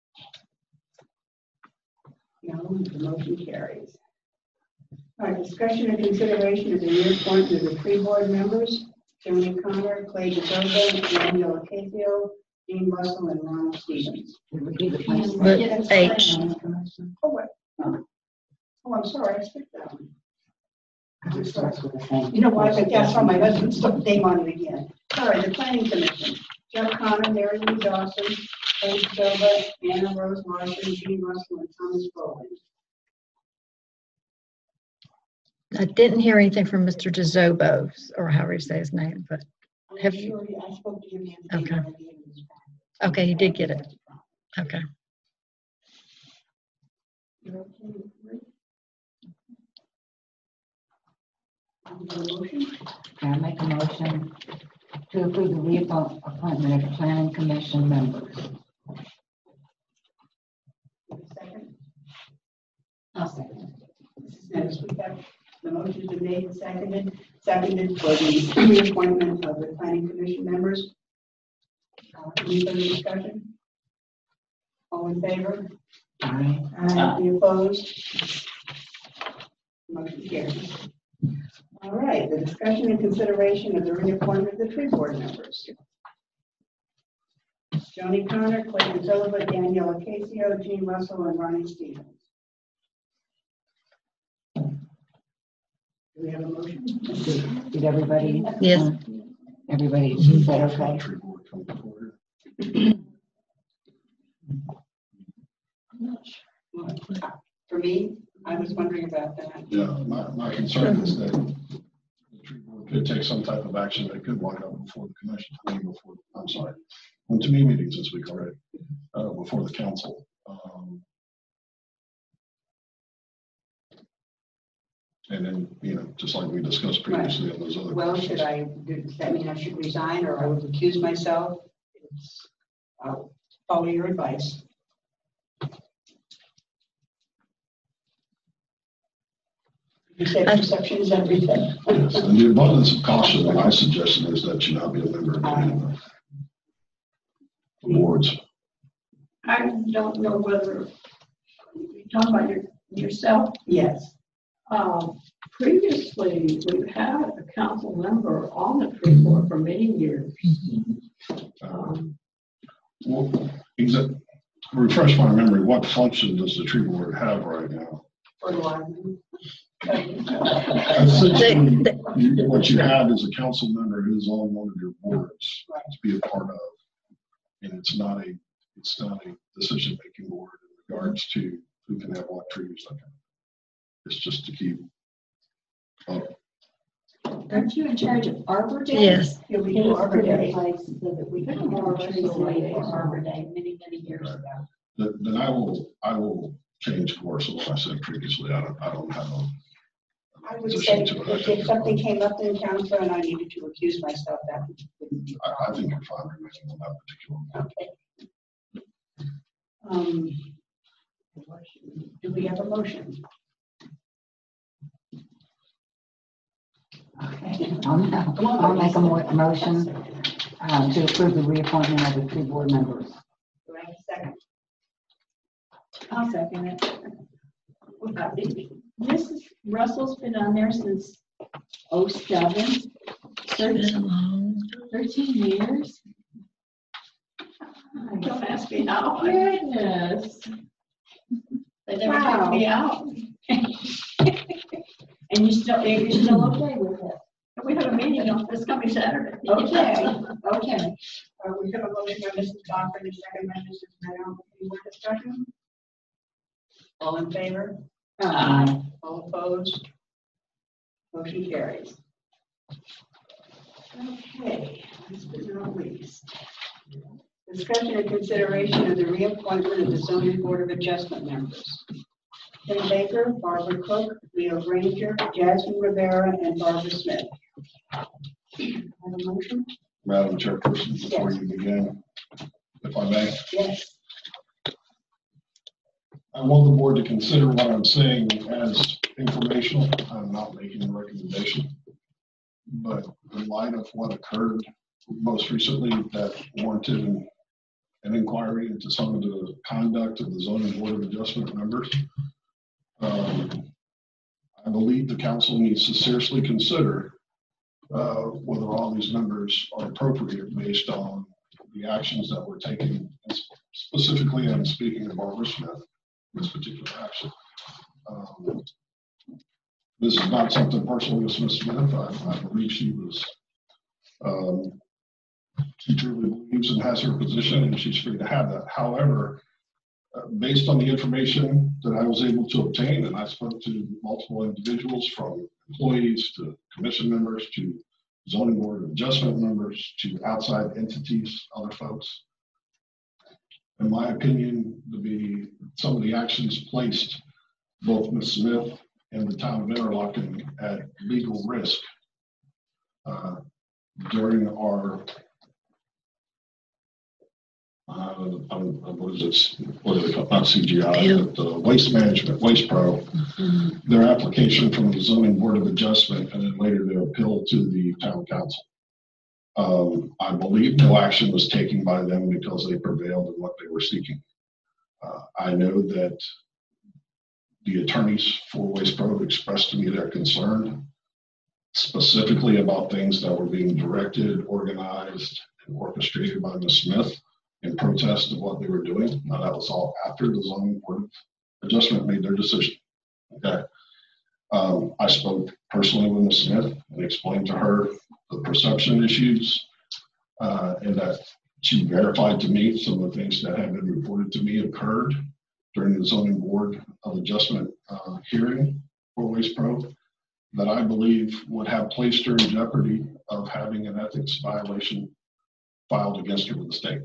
[SPEAKER 6] No, the motion carries. All right, discussion and consideration of the reappointment of the three board members, Joni Connor, Clay DeZogo, Angela Casio, Gene Russell, and Ronald Stevens.
[SPEAKER 8] It would be the place.
[SPEAKER 2] But
[SPEAKER 6] Yes.
[SPEAKER 2] H.
[SPEAKER 6] Oh, wait. Oh, Oh, I'm sorry, I skipped that one.
[SPEAKER 8] It starts with the same.
[SPEAKER 6] You know what, I guess on my husband's name on it again. Sorry, the planning commission. Jeff Connor, Mary Lou Dawson, Paige Silva, Anna Rose Marshall, Gene Russell, and Thomas Bowling.
[SPEAKER 2] I didn't hear anything from Mister DeZobo, or however you say his name, but, Have
[SPEAKER 6] you?
[SPEAKER 2] you-
[SPEAKER 6] I spoke to him the other day.
[SPEAKER 2] Okay.
[SPEAKER 6] when I gave him his packet.
[SPEAKER 2] okay, you did get it. Okay.
[SPEAKER 6] You're okay with three? Um, the motion?
[SPEAKER 8] Can I make a motion to approve the reappointment of planning commission members?
[SPEAKER 6] Second.
[SPEAKER 11] I'll second.
[SPEAKER 6] Missus Ennis, we have the motion's been made and seconded, seconded for the reappointment of the planning commission members. Uh, Any further discussion? All in favor?
[SPEAKER 8] Aye.
[SPEAKER 6] Aye. Any opposed? Motion carries. All right, the discussion and consideration of the reappointment of the tree board members. Joni Connor, Clayton Silva, Danielle Casio, Gene Russell, and Ronnie Stevens. Do we have a motion?
[SPEAKER 8] Did did everybody?
[SPEAKER 2] Yes.
[SPEAKER 8] uh, Everybody, is that okay?
[SPEAKER 7] Tree board come before you.
[SPEAKER 6] For me, I was wondering about that.
[SPEAKER 7] Yeah, my, my concern is that the tree board could take some type of action that could wind up before the commission, I mean, before, I'm sorry, went to me meetings this week already, uh, before the council. Um, And then, you know, just like we discussed previously on those other.
[SPEAKER 6] Well,
[SPEAKER 7] questions.
[SPEAKER 6] should I, does that mean I should resign or I would recuse myself? It's, I'll follow your advice. You said perception is everything.
[SPEAKER 7] Yes, and the abundance of caution, my suggestion is that you not be a member of any of the boards.
[SPEAKER 12] I don't know whether you talk about your, yourself.
[SPEAKER 6] Yes.
[SPEAKER 12] Um, previously, we've had a council member on the tree board for many years. Um,
[SPEAKER 7] Well, exa- refresh my memory, what function does the tree board have right now?
[SPEAKER 6] Fertilizer.
[SPEAKER 7] Essentially, you- what you have is a council member who's on one of your boards to be a part of. And it's not a, it's not a decision-making board in regards to who can have what trees. like that. It's just to keep up.
[SPEAKER 9] Aren't you in charge of Arbor Day?
[SPEAKER 2] Yes.
[SPEAKER 6] You'll be do Arbor Day.
[SPEAKER 11] Place so that we can have trees away for Arbor Day many, many years ago.
[SPEAKER 7] Then, then I will, I will change course of what I said previously. I don't, I don't have a.
[SPEAKER 6] I would say
[SPEAKER 7] position to it.
[SPEAKER 6] if if something came up in council and I needed to recuse myself, that wouldn't be.
[SPEAKER 7] I, I think you're fine remaining on that particular one.
[SPEAKER 6] Okay. Um, do we have a motion?
[SPEAKER 8] Okay, I'll, I'll make a mo- motion uh, to approve the reappointment of the tree board members.
[SPEAKER 6] Do I have a second?
[SPEAKER 9] I'll second it. Missus Russell's been on there since oh seven, thirteen, thirteen years.
[SPEAKER 12] Don't ask me how.
[SPEAKER 9] Goodness.
[SPEAKER 12] They never took me out.
[SPEAKER 9] And you still, you're still okay with it?
[SPEAKER 12] We have a meeting on this coming Saturday.
[SPEAKER 6] Okay, okay. Uh, we have a motion by Missus Cochran, a second by Missus Brown. Any more discussion? All in favor?
[SPEAKER 8] Aye.
[SPEAKER 6] All opposed? Motion carries. Okay, last but not least. Discussion and consideration of the reappointment of the zoning board of adjustment members. Tim Baker, Barbara Cook, Leo Granger, Jasmine Rivera, and Barbara Smith. Have a motion?
[SPEAKER 7] Madam Chairperson, before you begin, if I may,
[SPEAKER 6] Yes.
[SPEAKER 7] I want the board to consider what I'm saying as informational. I'm not making a recommendation. But in light of what occurred most recently that warranted an, an inquiry into some of the conduct of the zoning board of adjustment members, um, I believe the council needs to seriously consider uh, whether all these members are appropriate based on the actions that were taken, specifically, I'm speaking of Barbara Smith, this particular action. Um, This is not something personal with Miz Smith. I, I believe she was, um, she truly believes and has her position, and she's free to have that. However, uh, based on the information that I was able to obtain, and I spoke to multiple individuals from employees to commission members to zoning board of adjustment members to outside entities, other folks. In my opinion, to be some of the actions placed both Miz Smith and the town of Interlochen at legal risk uh, during our uh, um, what is it? What are they called? Not C G I, but the Waste Management, Waste Pro. Mm-hmm. Their application from the Zoning Board of Adjustment, and then later their appeal to the town council. Um, I believe no action was taken by them because they prevailed in what they were seeking. Uh, I know that the attorneys for Waste Pro expressed to me their concern specifically about things that were being directed, organized, and orchestrated by Miz Smith in protest of what they were doing. Now, that was all after the Zoning Board of Adjustment made their decision. Okay. Um, I spoke personally with Miz Smith and explained to her the perception issues, uh, and that she verified to me some of the things that had been reported to me occurred during the Zoning Board of Adjustment uh, hearing for Waste Pro that I believe would have placed her in jeopardy of having an ethics violation filed against her with the state.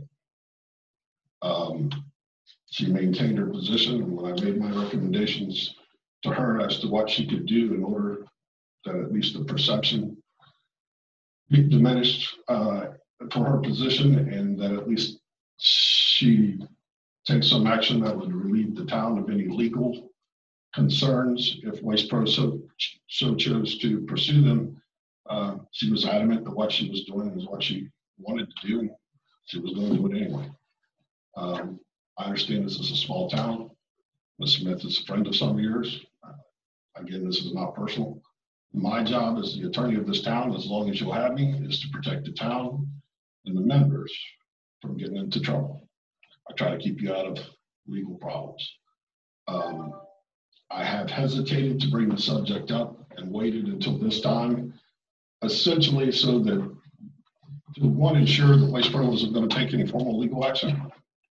[SPEAKER 7] Um, she maintained her position, and when I made my recommendations to her as to what she could do in order that at least the perception be diminished uh, for her position, and that at least she take some action that would relieve the town of any legal concerns if Waste Pro so, so chose to pursue them. Uh, she was adamant that what she was doing was what she wanted to do, and she was going to do it anyway. Um, I understand this is a small town. Miz Smith is a friend of some of yours. Uh, again, this is not personal. My job as the attorney of this town, as long as you'll have me, is to protect the town and the members from getting into trouble. I try to keep you out of legal problems. Um, I have hesitated to bring the subject up and waited until this time, essentially so that to one, ensure that Waste Pro isn't going to take any formal legal action.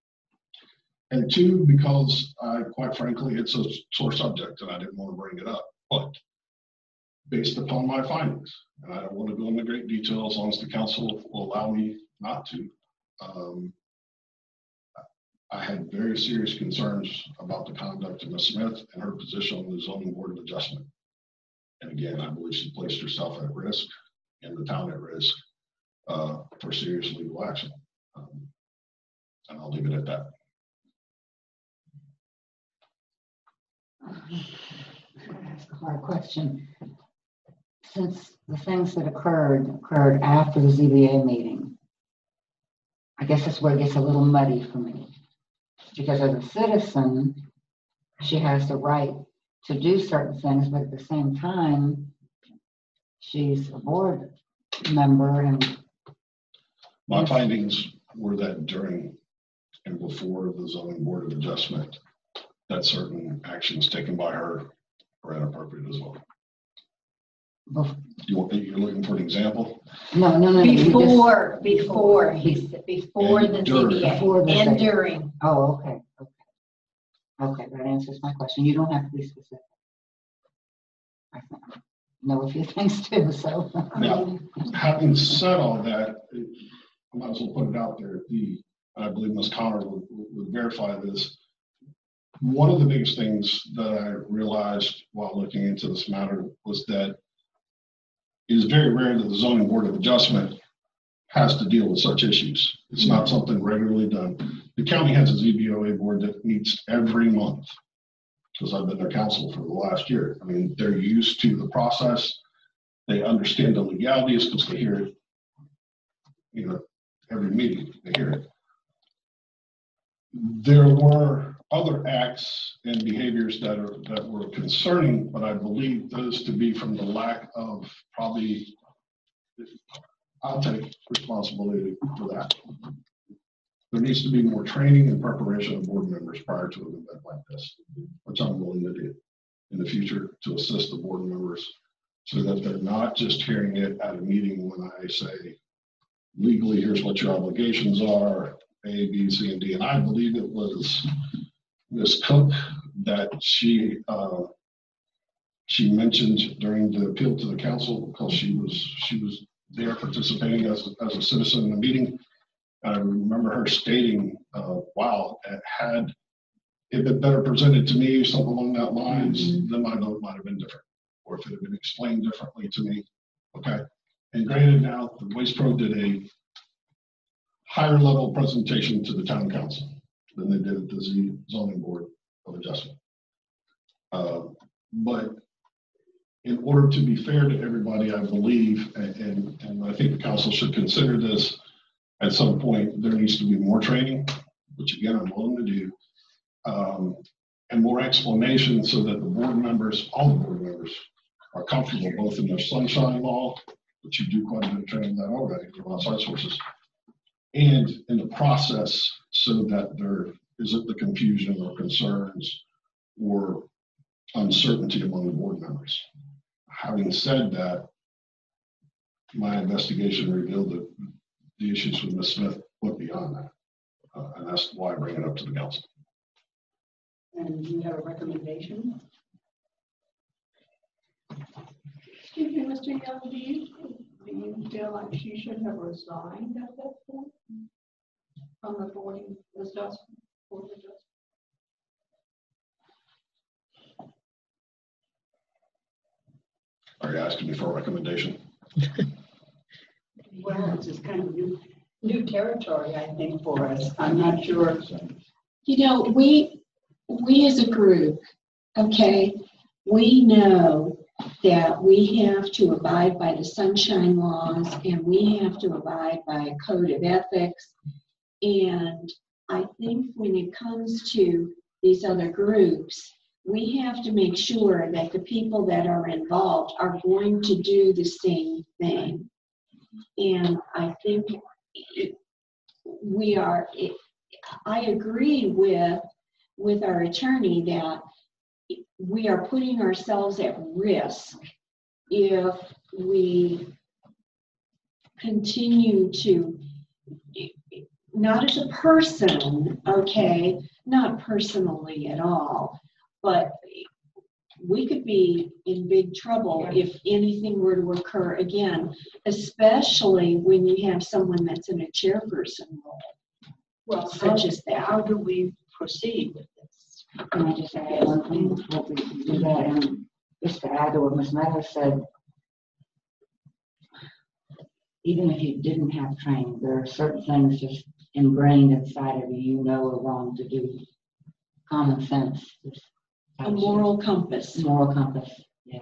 [SPEAKER 7] And two, because I, quite frankly, it's a sore subject and I didn't want to bring it up, but based upon my findings, and I don't want to go into great detail as long as the council will allow me not to. Um, I had very serious concerns about the conduct of Miz Smith and her position on the Zoning Board of Adjustment. And again, I believe she placed herself at risk and the town at risk uh, for serious legal action. Um, and I'll leave it at that.
[SPEAKER 8] Ask a hard question. Since the things that occurred occurred after the Z B A meeting, I guess that's where it gets a little muddy for me. Because as a citizen, she has the right to do certain things, but at the same time, she's a board member. And
[SPEAKER 7] my
[SPEAKER 8] yes.
[SPEAKER 7] findings were that during and before the Zoning Board of Adjustment, that certain actions taken by her were inappropriate as well.
[SPEAKER 8] Bef-
[SPEAKER 7] You want, you're looking for an example?
[SPEAKER 8] No, no, no. no, you just-
[SPEAKER 1] Before, before, he said, before
[SPEAKER 7] And
[SPEAKER 1] the
[SPEAKER 7] during.
[SPEAKER 1] Z B A,
[SPEAKER 8] Before the
[SPEAKER 1] and
[SPEAKER 8] Z B A.
[SPEAKER 1] during.
[SPEAKER 8] Oh, okay, okay. Okay, that answers my question. You don't have to be specific. I know a few things too, so.
[SPEAKER 7] Now, having said all that, I might as well put it out there. The, I believe Miz Connor would, would verify this. One of the biggest things that I realized while looking into this matter was that it is very rare that the Zoning Board of Adjustment has to deal with such issues. It's not something regularly done. The county has a Z B O A board that meets every month because I've been their counsel for the last year. I mean, they're used to the process. They understand the legalities because they hear it, you know, every meeting, they hear it. There were other acts and behaviors that are that were concerning, but I believe those to be from the lack of probably, I'll take responsibility for that. there needs to be more training and preparation of board members prior to an event like this, which I'm willing to do in the future to assist the board members so that they're not just hearing it at a meeting when I say, legally, here's what your obligations are, A, B, C, and D. And I believe it was Miz Cook that she uh, she mentioned during the appeal to the council, because she was she was there participating as a, as a citizen in the meeting. I remember her stating, uh, wow, it had it been better presented to me, something along that lines, mm-hmm. then my vote might have been different. Or if it had been explained differently to me. Okay. And granted, now the Waste Pro did a higher level presentation to the town council than they did at the Z zoning board of adjustment. Uh, but in order to be fair to everybody, I believe, and, and, and I think the council should consider this at some point, there needs to be more training, which again, I'm willing to do, um, and more explanation so that the board members, all the board members, are comfortable both in their sunshine law, which you do quite a bit of training that already from outside sources, and in the process so that there isn't the confusion or concerns or uncertainty among the board members. Having said that, my investigation revealed that the issues with Miz Smith went beyond that, uh, and that's why I bring it up to the council.
[SPEAKER 6] And you have a recommendation?
[SPEAKER 12] Excuse me, Mister Young, do you, do you feel like she should have resigned at that point from the board of adjustment? Board of adjustment?
[SPEAKER 7] Are you asking me for a recommendation?
[SPEAKER 6] Well, it's just kind of new, new territory, I think, for us. I'm not sure.
[SPEAKER 9] You know, we, we as a group, okay, we know that we have to abide by the sunshine laws and we have to abide by a code of ethics. And I think when it comes to these other groups, we have to make sure that the people that are involved are going to do the same thing. And I think it, we are, it, I agree with, with our attorney that we are putting ourselves at risk if we continue to, not as a person, okay, not personally at all, but we could be in big trouble yeah. if anything were to occur again, especially when you have someone that's in a chairperson role.
[SPEAKER 6] Well,
[SPEAKER 9] such
[SPEAKER 6] how,
[SPEAKER 9] as that.
[SPEAKER 6] How do we proceed with this?
[SPEAKER 8] Can I just add one thing before we do that? And just to add to what Miz Meadows said, even if you didn't have training, there are certain things just ingrained inside of you, you know are wrong to do. Common sense.
[SPEAKER 9] A moral compass.
[SPEAKER 8] Moral compass, yeah.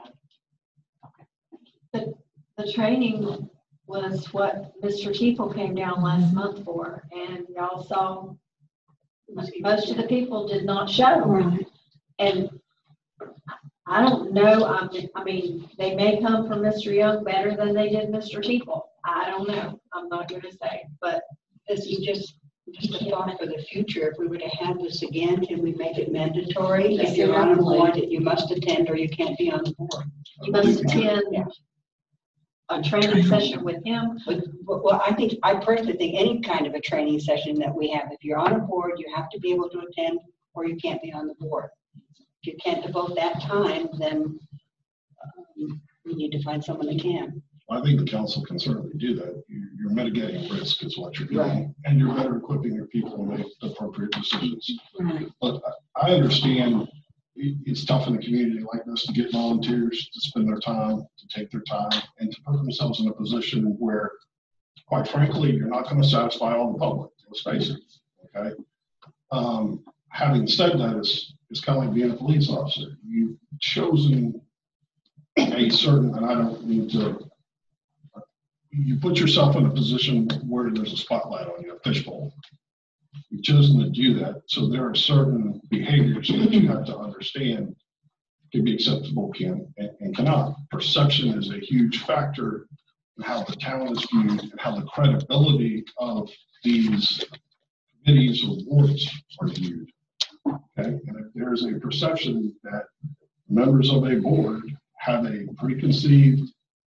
[SPEAKER 1] The, the training was what Mister Teeple came down last month for, and y'all saw most of the people did not show.
[SPEAKER 9] Right.
[SPEAKER 1] And I don't know, I mean, I mean, they may come from Mister Young better than they did Mister Teeple. I don't know. I'm not going to say, but
[SPEAKER 6] this is just Just a thought for the future. If we were to have this again, can we make it mandatory? If you're on a board, that you must attend or you can't be on the board.
[SPEAKER 1] You must attend
[SPEAKER 6] yeah.
[SPEAKER 1] a training session with him.
[SPEAKER 6] But, well, I think, I personally think any kind of a training session that we have, if you're on a board, you have to be able to attend or you can't be on the board. If you can't devote that time, then um, we need to find someone that can.
[SPEAKER 7] I think the council can certainly do that. You're mitigating risk is what you're doing,
[SPEAKER 6] right.
[SPEAKER 7] And you're better equipping your people to make appropriate decisions.
[SPEAKER 9] Right.
[SPEAKER 7] But I understand it's tough in a community like this to get volunteers to spend their time, to take their time, and to put themselves in a position where, quite frankly, you're not going to satisfy all the public. Let's face it. Okay. Um, having said that, it's it's kind of like being a police officer. You've chosen a certain, and I don't mean to. You put yourself in a position where there's a spotlight on you, a fishbowl. You've chosen to do that. So there are certain behaviors that you have to understand can be acceptable can and, and cannot. Perception is a huge factor in how the town is viewed and how the credibility of these committees or boards are viewed. Okay, and if there is a perception that members of a board have a preconceived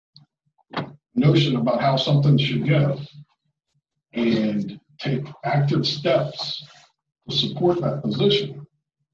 [SPEAKER 7] notion about how something should go and take active steps to support that position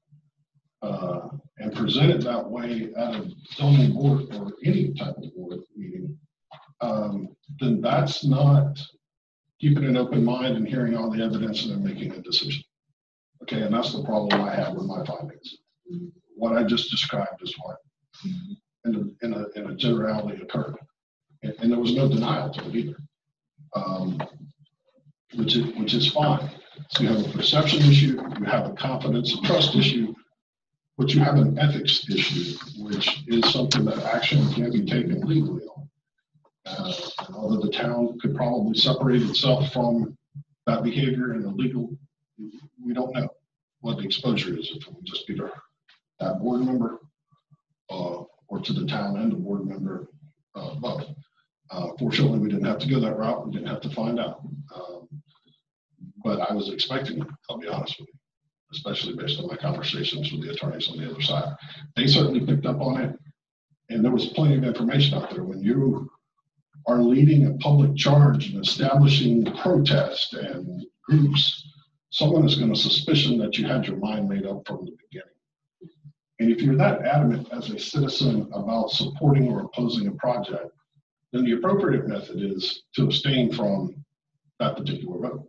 [SPEAKER 7] uh, and present it that way at a zoning board or any type of board meeting, um, then that's not keeping an open mind and hearing all the evidence and then making a decision. Okay, and that's the problem I have with my findings. What I just described is what in a, in a, in a generality occurred. And, and there was no denial to it either, um, which, is, which is fine. So you have a perception issue, you have a confidence and trust issue, but you have an ethics issue, which is something that action can be taken legally on. Uh, and although the town could probably separate itself from that behavior in the legal, we don't know what the exposure is. If it would just be to that board member uh, or to the town and the board member uh, both. Uh, fortunately, we didn't have to go that route. We didn't have to find out. Um, but I was expecting it, I'll be honest with you, especially based on my conversations with the attorneys on the other side. They certainly picked up on it, and there was plenty of information out there. When you are leading a public charge and establishing protest and groups, someone is going to suspicion that you had your mind made up from the beginning. And if you're that adamant as a citizen about supporting or opposing a project, then the appropriate method is to abstain from that particular vote.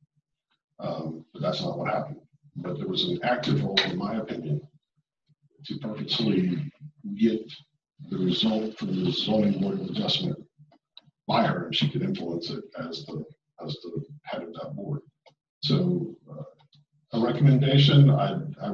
[SPEAKER 7] Um, but that's not what happened. But there was an active role, in my opinion, to purposely get the result from the zoning board of adjustment by her, and she could influence it as the as the head of that board. So uh, a recommendation, I, I,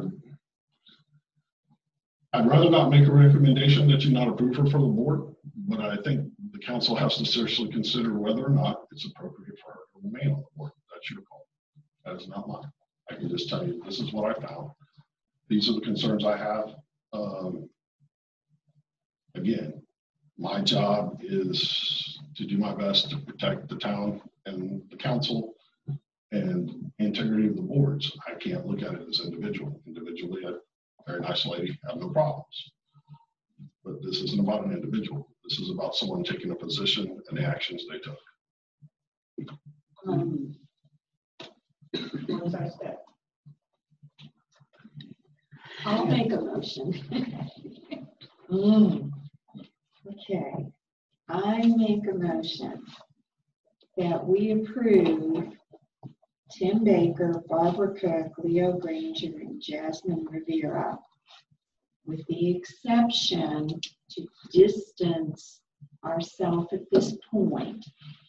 [SPEAKER 7] I'd rather not make a recommendation that you not approve her for the board, but I think the council has to seriously consider whether or not it's appropriate for her to remain on the board. That's your call. That is not mine. I can just tell you, this is what I found. These are the concerns I have. Um, again, my job is to do my best to protect the town and the council and integrity of the boards. I can't look at it as individual. Individually, a very nice lady, have no problems. But this isn't about an individual. This is about someone taking a position and the actions they took.
[SPEAKER 6] Um, what was our step?
[SPEAKER 9] I'll make a motion.
[SPEAKER 6] Mm. Okay, I make a motion that we approve Tim Baker, Barbara Cook, Leo Granger, and Jasmine Rivera, with the exception to distance ourselves at this point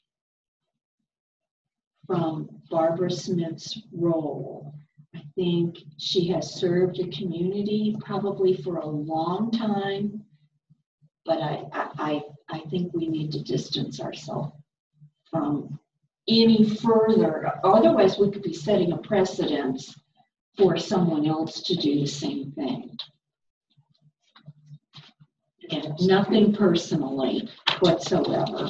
[SPEAKER 6] from Barbara Smith's role. I think she has served a community probably for a long time, but I, I, I think we need to distance ourselves from any further. Otherwise, we could be setting a precedence for someone else to do the same thing. And nothing personally whatsoever.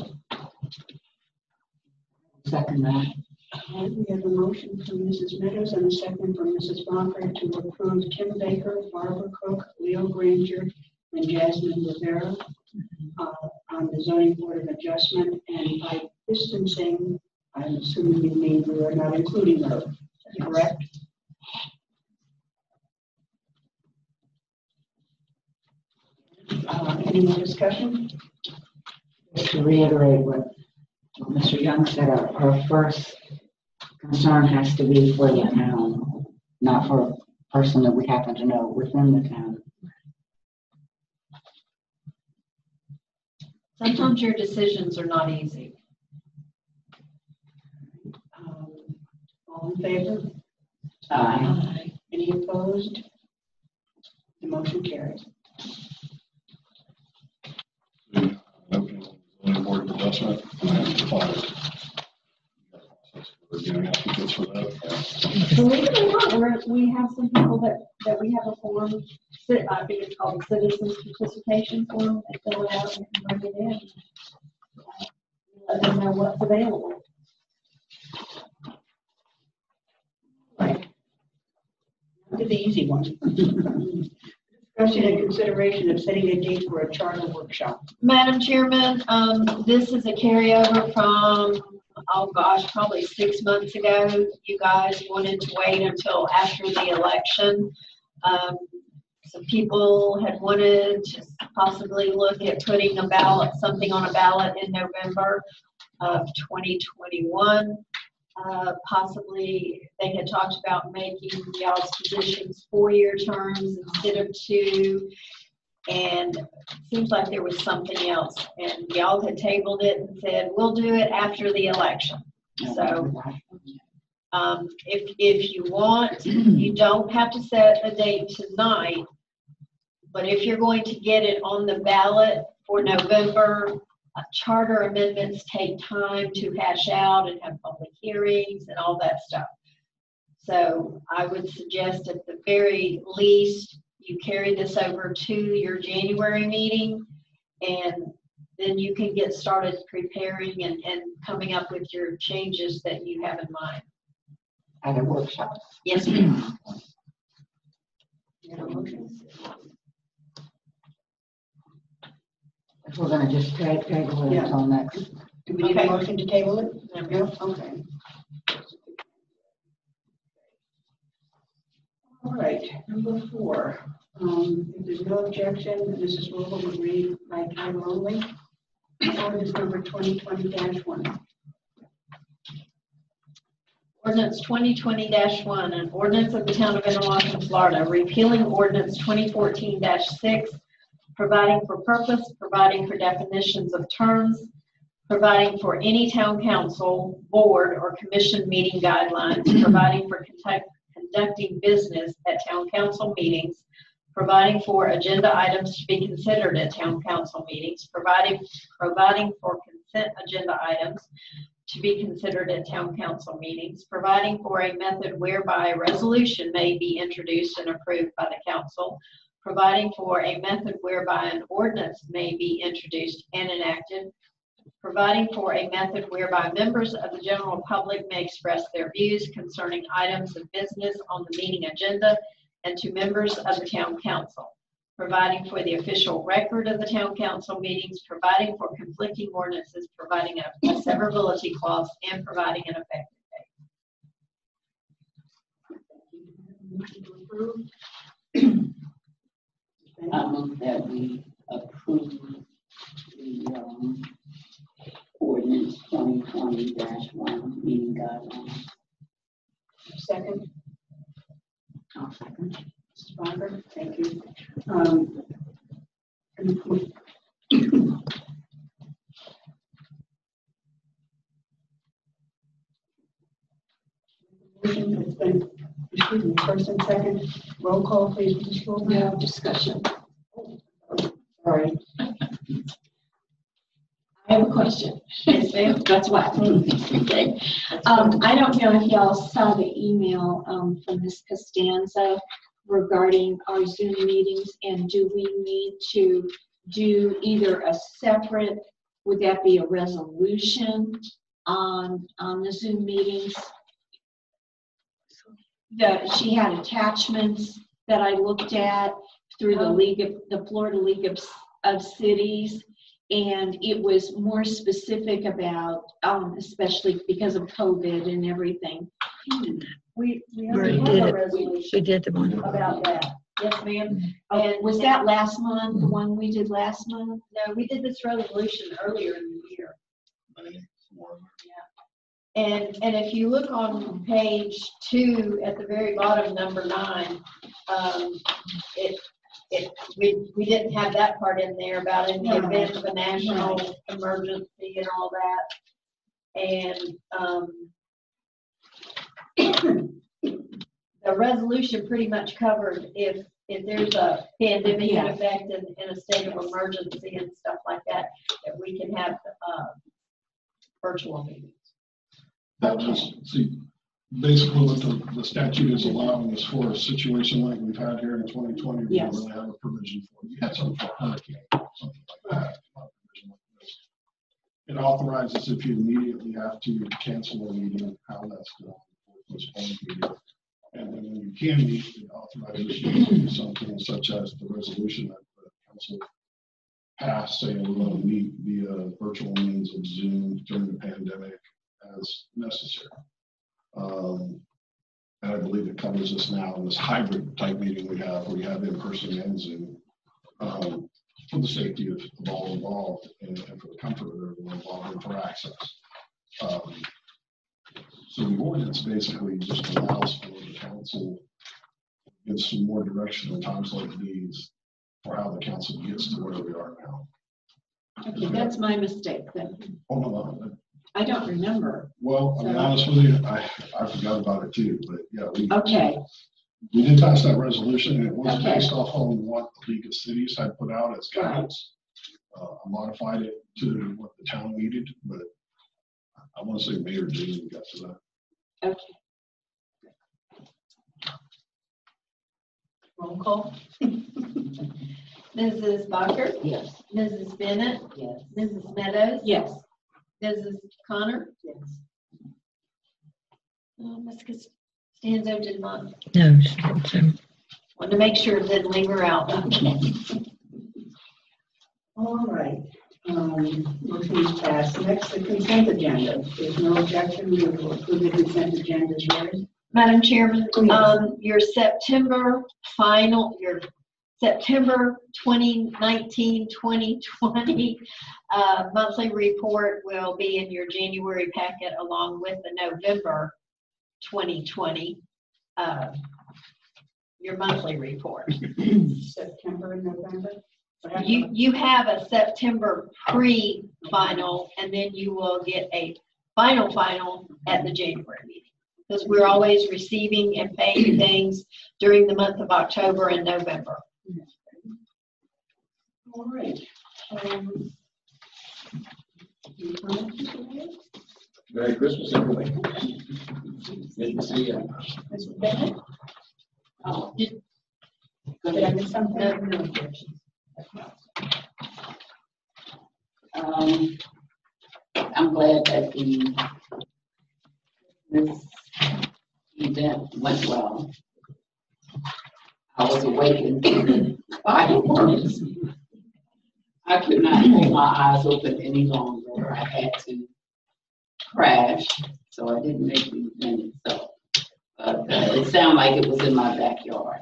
[SPEAKER 8] Second that.
[SPEAKER 6] Okay, we have a motion from Missus Meadows and a second from Missus Bonner to approve Tim Baker, Barbara Cook, Leo Granger, and Jasmine Rivera uh, on the zoning board of adjustment. And by distancing, I'm assuming you mean we are not including her, correct? Uh, any more discussion?
[SPEAKER 8] Just to reiterate what what Mister Young said, our, our first concern has to be for the town, not for a person that we happen to know within the town.
[SPEAKER 1] Sometimes your decisions are not easy.
[SPEAKER 6] Um, all in favor?
[SPEAKER 8] Aye.
[SPEAKER 6] Any opposed? The motion carries.
[SPEAKER 7] Zoning board of adjustment, and I have to file it. Reviewing applicants for that.
[SPEAKER 1] Believe it or not, we're, we have some people that, that we have a form, ci- I think it's called a citizens participation form, they fill it out and bring it in. Let them know what's available.
[SPEAKER 6] To the easy one. Discussion and consideration of setting a date for a charter workshop.
[SPEAKER 1] Madam Chairman, um, this is a carryover from, oh gosh, probably six months ago. You guys wanted to wait until after the election. Um, some people had wanted to possibly look at putting a ballot, something on a ballot in November of twenty twenty-one. Uh, possibly they had talked about making y'all's positions four-year terms instead of two. And it seems like there was something else. And y'all had tabled it and said, we'll do it after the election. So um, if, if you want, you don't have to set a date tonight. But if you're going to get it on the ballot for November, Uh, charter amendments take time to hash out and have public hearings and all that stuff. So I would suggest at the very least, you carry this over to your January meeting, and then you can get started preparing and, and coming up with your changes that you have in mind.
[SPEAKER 8] At a workshop.
[SPEAKER 1] Yes, ma'am.
[SPEAKER 6] You have a motion?
[SPEAKER 8] If we're gonna just ta- table it
[SPEAKER 6] Yeah.
[SPEAKER 8] until next.
[SPEAKER 6] Do we need
[SPEAKER 1] Okay.
[SPEAKER 6] a motion to table it?
[SPEAKER 1] No.
[SPEAKER 6] No? Okay. All right, number four. Um, if there's no objection, Missus Rowland would read by title only. Ordinance number twenty twenty dash one.
[SPEAKER 1] Ordinance twenty twenty dash one, an ordinance of the town of Interlachen, Florida, repealing ordinance twenty fourteen dash six, providing for purpose, providing for definitions of terms, providing for any town council, board, or commission meeting guidelines, providing for conduct, conducting business at town council meetings, providing for agenda items to be considered at town council meetings, providing, providing for consent agenda items to be considered at town council meetings, providing for a method whereby a resolution may be introduced and approved by the council, providing for a method whereby an ordinance may be introduced and enacted, providing for a method whereby members of the general public may express their views concerning items of business on the meeting agenda and to members of the town council, providing for the official record of the town council meetings, providing for conflicting ordinances, providing a, a severability clause, and providing an effective date.
[SPEAKER 6] Motion to approve.
[SPEAKER 2] I move that we approve the um, ordinance twenty twenty dash one meeting guidelines.
[SPEAKER 6] Second,
[SPEAKER 8] I'll second.
[SPEAKER 6] Missus Barber, thank you. Um, Motion has been, excuse me, first and second, roll call please, Missus Rowland.
[SPEAKER 9] No discussion.
[SPEAKER 6] Sorry.
[SPEAKER 9] I have a question.
[SPEAKER 1] Yes, ma'am.
[SPEAKER 9] That's why. Okay. Um, I don't know if y'all saw the email, um, from Miz Costanza regarding our Zoom meetings, and do we need to do either a separate, would that be a resolution on, on the Zoom meetings? The, she had attachments that I looked at through the League of, the Florida League of, of Cities. And it was more specific about, um, especially because of COVID and everything.
[SPEAKER 1] We, we
[SPEAKER 11] Already
[SPEAKER 1] already
[SPEAKER 11] did
[SPEAKER 1] have a
[SPEAKER 11] it.
[SPEAKER 1] resolution
[SPEAKER 11] We did the one.
[SPEAKER 1] about that. Yes, ma'am.
[SPEAKER 9] And was that last month, the one we did last month?
[SPEAKER 1] No, we did this resolution earlier in the year. And, and if you look on page two, at the very bottom, number nine, um, it, it, we, we didn't have that part in there about in the event of a national emergency and all that. And, um, the resolution pretty much covered if, if there's a pandemic in
[SPEAKER 9] Yeah.
[SPEAKER 1] effect and in a state of emergency and stuff like that, that we can have, uh, virtual meetings.
[SPEAKER 7] That was, see, basically what the, the statute is allowing is for a situation like we've had here in twenty twenty. We don't
[SPEAKER 9] Yes.
[SPEAKER 7] really have a provision for. You had something for a hurricane, something like that. not a provision like this. It authorizes if you immediately have to cancel a meeting, how that's done, postpone a meeting. And then when you can meet, it authorizes you to do something such as the resolution that the council passed, saying we're going to meet via virtual means of Zoom during the pandemic as necessary. Um, and I believe it covers us now in this hybrid type meeting we have, where we have in person and Zoom, um, for the safety of, of all involved and, and for the comfort of everyone involved and for access. Um, so the ordinance basically just allows for the council to give some more direction in times like these for how the council gets to where we are now.
[SPEAKER 9] Okay, that's my mistake then.
[SPEAKER 7] Oh, no, no,
[SPEAKER 9] I don't remember.
[SPEAKER 7] well, I'll be
[SPEAKER 9] So-
[SPEAKER 7] honest with you, I, I forgot about it too, but yeah, we,
[SPEAKER 9] Okay,
[SPEAKER 7] we did pass that resolution, and it was
[SPEAKER 9] Okay.
[SPEAKER 7] based off on what the League of Cities had put out as
[SPEAKER 9] Right.
[SPEAKER 7] guidance. Uh, I modified it to what the town needed, but I want to say May or June we got to that.
[SPEAKER 9] okay.
[SPEAKER 1] Roll call. Missus Barker,
[SPEAKER 8] Yes.
[SPEAKER 1] Missus Bennett,
[SPEAKER 8] Yes.
[SPEAKER 1] Missus Meadows.
[SPEAKER 9] Yes.
[SPEAKER 1] Missus Connor.
[SPEAKER 8] Yes.
[SPEAKER 1] Uh, Miz Costanzo did not,
[SPEAKER 2] No, she didn't say.
[SPEAKER 1] want to make sure it didn't leave her out. Okay.
[SPEAKER 6] All right, um, motion is passed. Next, the consent agenda. If there's no objection, we will approve the consent agenda as read.
[SPEAKER 1] Madam Chairman,
[SPEAKER 6] Yes.
[SPEAKER 1] um, your September final, your September twenty nineteen twenty twenty uh, monthly report will be in your January packet along with the November twenty twenty, uh, your monthly report.
[SPEAKER 6] September and November.
[SPEAKER 1] You, you have a September pre-final, and then you will get a final final at the January meeting. Because we're always receiving and paying things during the month of October and November.
[SPEAKER 6] All right. Um,
[SPEAKER 10] Merry Christmas, everybody. Good to see you.
[SPEAKER 6] Mister Bennett?
[SPEAKER 1] Oh, did,
[SPEAKER 6] Did I miss something?
[SPEAKER 1] no, no objections.
[SPEAKER 11] Um, I'm glad that the, this event went well. I was awakened to the fireworks. I could not hold my eyes open any longer. I had to crash, so I didn't make the event itself. But uh, it sounded like it was in my backyard.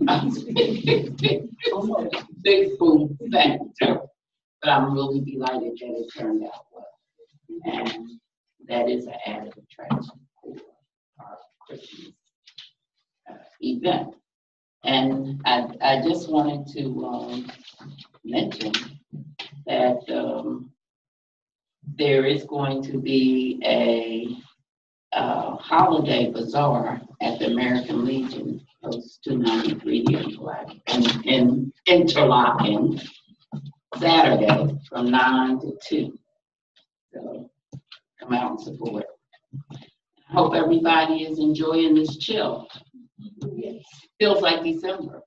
[SPEAKER 11] Almost big boom, bang. But I'm really delighted that it turned out well. And that is an added attraction for our Christmas uh, event. And I, I just wanted to um, mention that um, there is going to be a uh, holiday bazaar at the American Legion, Post two ninety-three here in Black, in, in Interlochen, Saturday from nine to two. So come out and support. I hope everybody is enjoying this chill. Yes. Feels like December.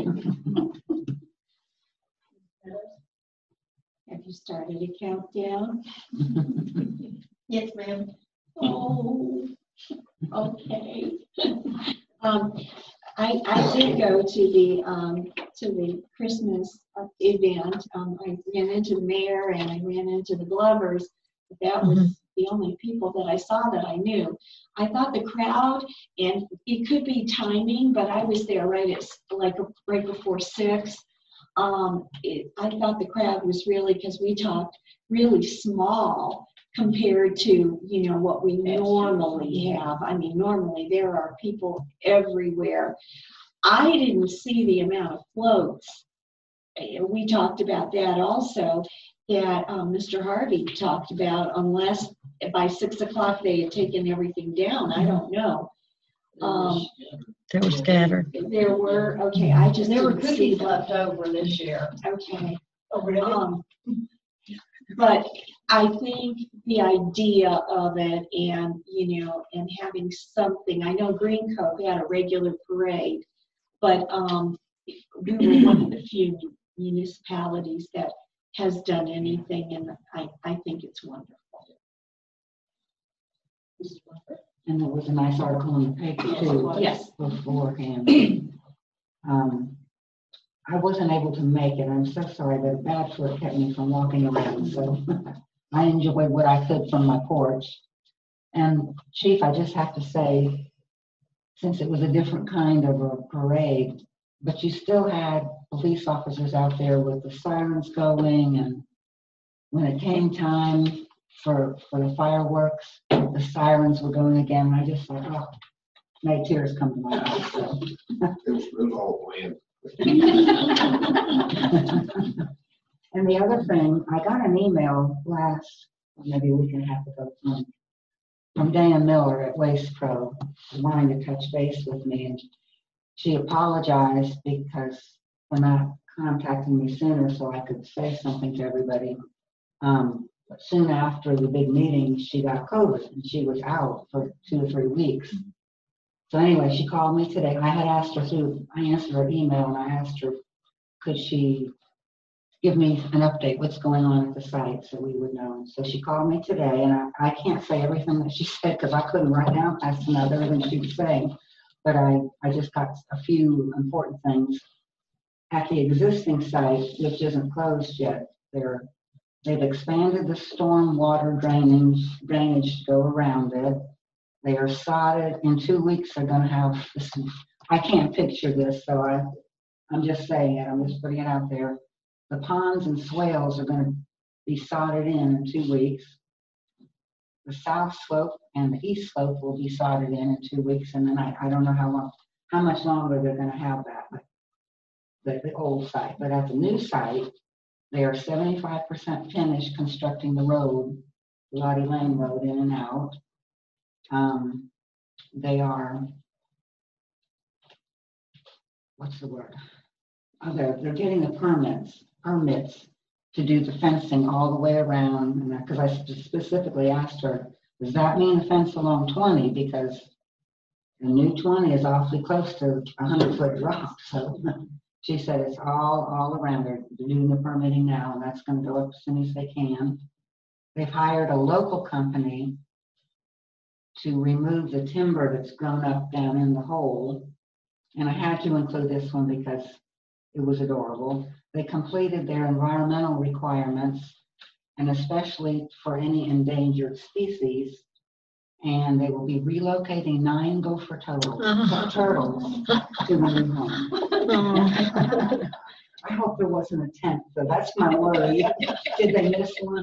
[SPEAKER 9] Have you started a countdown?
[SPEAKER 1] Yes, ma'am.
[SPEAKER 9] Oh, okay. Um, I, I did go to the, um, to the Christmas event. Um, I ran into the mayor and I ran into the Glovers. But that was
[SPEAKER 2] Mhm.
[SPEAKER 9] the only people that I saw that I knew. I thought the crowd, and it could be timing, but I was there right at, s- like, right before six. Um, it, I thought the crowd was really, because we talked really small compared to, you know, what we normally have. I mean, normally there are people everywhere. I didn't see the amount of floats. Eh, We talked about that also, that um, Mister Harvey talked about, unless by six o'clock they had taken everything down. I don't know. Um,
[SPEAKER 2] They were scattered.
[SPEAKER 9] There were, okay, I just
[SPEAKER 1] There were
[SPEAKER 9] didn't see
[SPEAKER 1] cookies
[SPEAKER 9] them.
[SPEAKER 1] left over this year.
[SPEAKER 9] Okay.
[SPEAKER 6] Oh, really?
[SPEAKER 9] Um, But I think the idea of it and, you know, and having something, I know Green Cove had a regular parade, but um, we were one of the few municipalities that has done anything, and I, I think it's wonderful.
[SPEAKER 6] Mister Walker?
[SPEAKER 8] And there was a nice article in the paper too.
[SPEAKER 9] Yes.
[SPEAKER 8] Beforehand. Um, I wasn't able to make it. I'm so sorry, but a bad foot kept me from walking around, so I enjoyed what I could from my porch. And Chief, I just have to say, since it was a different kind of a parade, but you still had police officers out there with the sirens going, and when it came time for, for the fireworks, the sirens were going again. I just thought, oh, made tears come to my eyes. So.
[SPEAKER 5] It was, it was all planned.
[SPEAKER 8] And the other thing, I got an email last, maybe a week and a half ago, from, from Dana Miller at Waste Pro, wanting to touch base with me. And she apologized because for not contacting me sooner so I could say something to everybody. Um, but soon after the big meeting, she got COVID and she was out for two or three weeks. So anyway, she called me today. I had asked her through, I answered her email and I asked her, could she give me an update, what's going on at the site so we would know. So she called me today, and I, I can't say everything that she said because I couldn't write down fast enough everything she was saying, but I, I just got a few important things. At the existing site, which isn't closed yet, they're, they've expanded the storm water drainage, drainage to go around it. They are sodded. In two weeks, they're going to have this. I can't picture this, so I, I'm just saying it. I'm just putting it out there. The ponds and swales are going to be sodded in in two weeks. The south slope and the east slope will be sodded in in two weeks, and then I, I don't know how long, how much longer they're going to have that, but the, the old site. But at the new site, they are seventy-five percent finished constructing the road, Lottie Lane Road in and out. Um, they are, what's the word? Oh, they're, they're getting the permits, permits to do the fencing all the way around. And because I specifically asked her, does that mean a fence along twenty? Because the new twenty is awfully close to a hundred foot drop. So she said it's all, all around. They're doing the permitting now, and that's going to go up as soon as they can. They've hired a local company to remove the timber that's grown up down in the hole. And I had to include this one because it was adorable. They completed their environmental requirements, and especially for any endangered species. And they will be relocating nine gopher turtles, uh-huh. turtles to the new home. Uh-huh. I hope there wasn't a tent, so that's my worry. Did they miss one?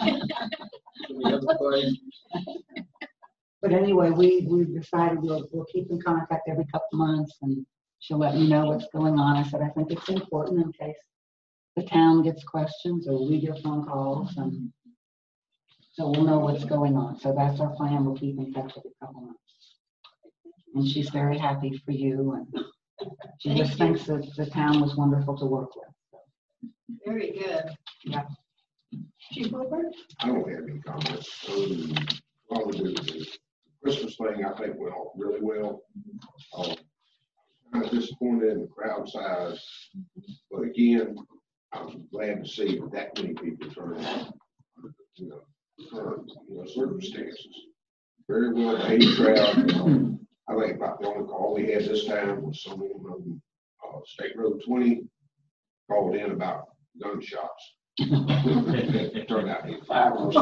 [SPEAKER 8] But anyway, we, we decided we'll, we'll keep in contact every couple months, and she'll let me know what's going on. I said, I think it's important in case the town gets questions or we get phone calls, and so we'll know what's going on. So that's our plan. We'll keep in touch every couple months. And she's very happy for you, and she Thank just you. thinks that the town was wonderful to work with. So.
[SPEAKER 1] Very good.
[SPEAKER 8] Yeah.
[SPEAKER 1] Chief Wilbur?
[SPEAKER 5] I don't have any comments. Um, probably the Christmas thing, I think, went off really well. Um, kind of disappointed in the crowd size, but again, I'm glad to see that many people turn out, you know, current, you know, circumstances. Very well behaved crowd. You know, I think about the only call we had this time was someone on uh, State Road twenty called in about gunshots. It turned out to be fireworks.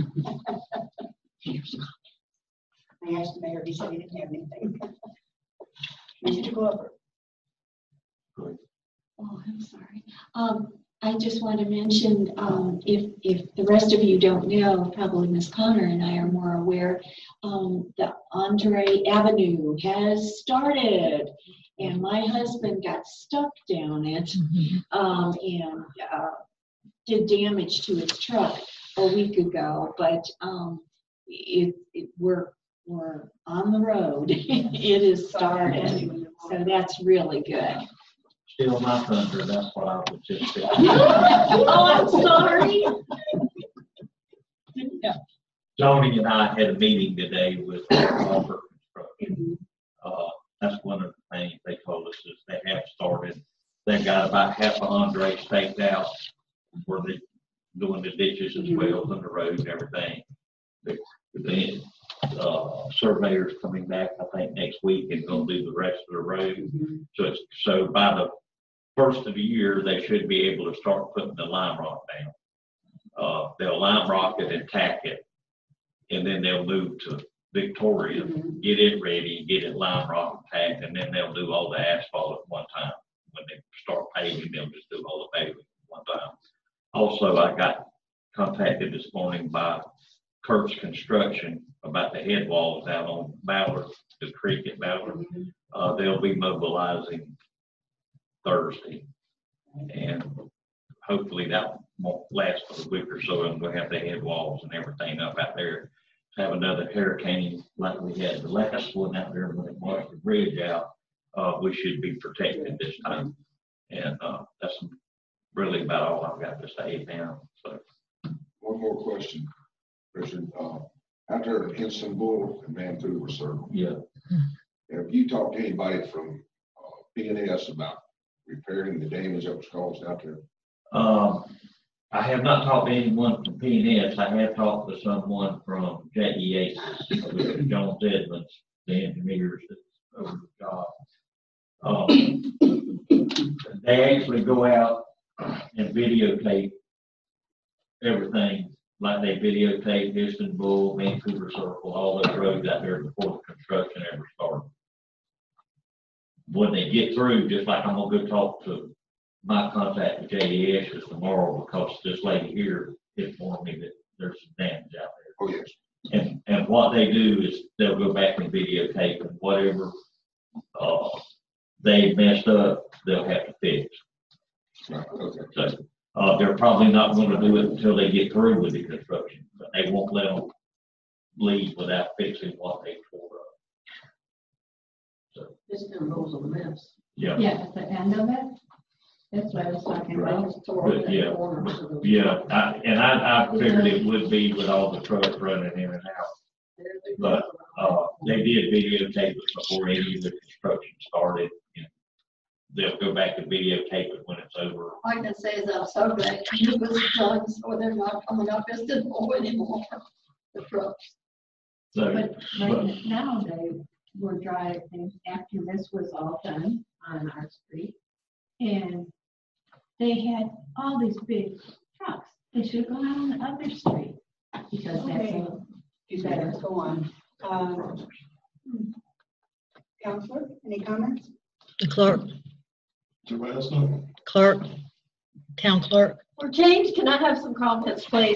[SPEAKER 6] I asked the mayor, he said he didn't have anything. Mister Glover.
[SPEAKER 9] Oh, I'm sorry. Um, I just want to mention, um, if, if the rest of you don't know, probably Miz Connor and I are more aware, um, the Andre Avenue has started, and my husband got stuck down it, um, and uh, did damage to his truck a week ago, but um, it, it, we're, we're on the road. It is started, so that's really good.
[SPEAKER 3] Steal my thunder, that's what I was just saying.
[SPEAKER 9] Oh, I'm sorry. Yeah.
[SPEAKER 3] Joni and I had a meeting today with Walker Construction. Uh, that's one of the things they told us is they have started. They've got about half a Andre staked out where they're doing the ditches and swales and the road and everything. They, then, uh, surveyor's coming back, I think, next week and gonna do the rest of the road. So it's, so by the first of the year, they should be able to start putting the lime rock down. Uh, they'll lime rock it and tack it, and then they'll move to Victoria, get it ready, get it lime rock tacked, and then they'll do all the asphalt at one time. When they start paving, they'll just do all the paving at one time. Also, I got contacted this morning by Kurt's Construction about the head walls out on Ballard, the creek at Ballard. Uh, they'll be mobilizing Thursday, and hopefully that won't last for a week or so. I'm gonna have the head walls and everything up out there. Have another hurricane like we had the last one out there when it washed the bridge out. Uh, we should be protected this time, and uh, that's really about all I've got to say now. So,
[SPEAKER 5] One more question, Richard. Uh, out there in Kinston Bull and Vancouver Circle.
[SPEAKER 3] yeah.
[SPEAKER 5] Have you talked to anybody from uh, P and S about repairing the damage that was caused out there?
[SPEAKER 3] Um, I have not talked to anyone from P and S. I have talked to someone from J E A, which is Jones Edmonds, the engineers that's over the job. Um, they actually go out and videotape everything, like they videotape Istanbul, Vancouver Circle, all those roads out there before the construction ever started. When they get through, just like I'm gonna go talk to my contact with J E S is tomorrow, because this lady here informed me that there's some damage out there.
[SPEAKER 5] Oh, yes.
[SPEAKER 3] And, and what they do is they'll go back and videotape and whatever, uh, they messed up, they'll have to fix.
[SPEAKER 5] Right, okay.
[SPEAKER 3] So, uh, they're probably not gonna do it until they get through with the construction, but they won't let them leave without fixing what they tore up. So,
[SPEAKER 12] Istanbul's a mess.
[SPEAKER 3] yeah.
[SPEAKER 9] Yeah, at the end of it, that's what I was talking about.
[SPEAKER 3] But, yeah, yeah, I, and I, I figured it would be with all the trucks running in and out. But, uh, they did videotape it before any of the construction started. And they'll go back and videotape it when it's over.
[SPEAKER 12] I can say is I'm so glad it was done, so they're not coming up Istanbul anymore, the trucks.
[SPEAKER 3] So,
[SPEAKER 9] But
[SPEAKER 3] but,
[SPEAKER 9] right now, they were driving, after this was all done on our street, and they had all these big trucks. They should have gone out on the other street, because that's
[SPEAKER 6] Okay.
[SPEAKER 9] a
[SPEAKER 6] You better go on. Um, Counselor, any comments?
[SPEAKER 13] Clerk,
[SPEAKER 7] Everybody else know?
[SPEAKER 13] clerk, town clerk.
[SPEAKER 1] Or James, can I have some comments, please?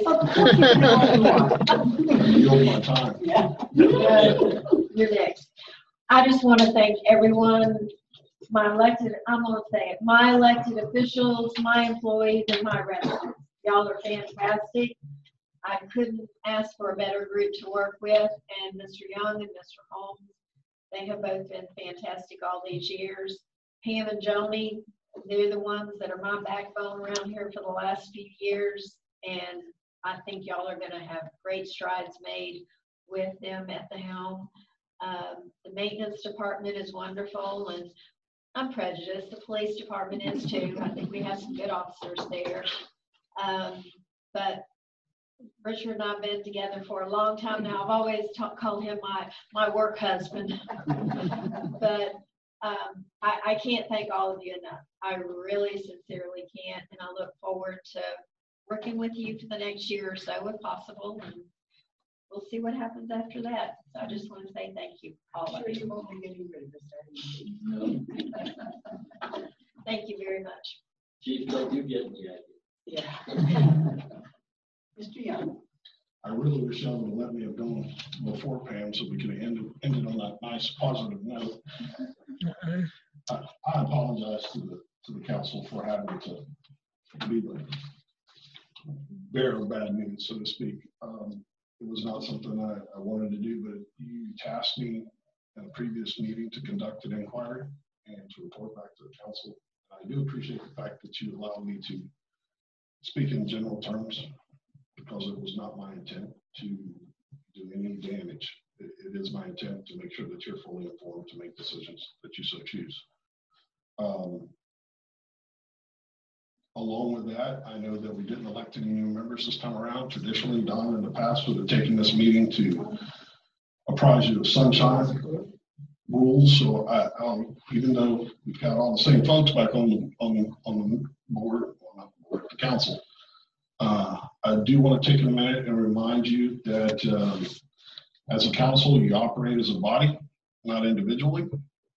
[SPEAKER 7] Yield my time.
[SPEAKER 6] Yeah.
[SPEAKER 1] You're next. I just want to thank everyone, my elected, I'm going to say it, my elected officials, my employees, and my residents. Y'all are fantastic. I couldn't ask for a better group to work with, and Mister Young and Mister Holmes, they have both been fantastic all these years. Pam and Joni, they're the ones that are my backbone around here for the last few years, and I think y'all are going to have great strides made with them at the helm. Um, the maintenance department is wonderful, and I'm prejudiced. The police department is too. I think we have some good officers there. Um, but Richard and I have been together for a long time now. I've always ta- called him my, my work husband. But um, I, I can't thank all of you enough. I really sincerely can't, and I look forward to working with you for the next year or so if possible, and we'll see what happens after that. So I just want to say thank you, all of
[SPEAKER 6] Sure
[SPEAKER 1] you.
[SPEAKER 6] you won't be getting rid of this.
[SPEAKER 1] Thank you very much.
[SPEAKER 10] Chief, don't you get the idea?
[SPEAKER 6] Yeah. Mister Young.
[SPEAKER 7] I really wish y'all would have let me have gone before Pam, so we could have ended, ended on that nice positive note. I, I apologize to the, to the council for having to be the bearer of bad news, so to speak. Um, it was not something I, I wanted to do, but you tasked me in a previous meeting to conduct an inquiry and to report back to the council. I do appreciate the fact that you allowed me to speak in general terms, because it was not my intent to do any damage. It, it is my intent to make sure that you're fully informed to make decisions that you so choose. Um, along with that, I know that we didn't elect any new members this time around. Traditionally, Don in the past would have taken this meeting to apprise you of sunshine rules. So I, um, even though we've got all the same folks back on the, on the, on the board, on the, board, the council, uh, I do want to take a minute and remind you that um, as a council, you operate as a body, not individually.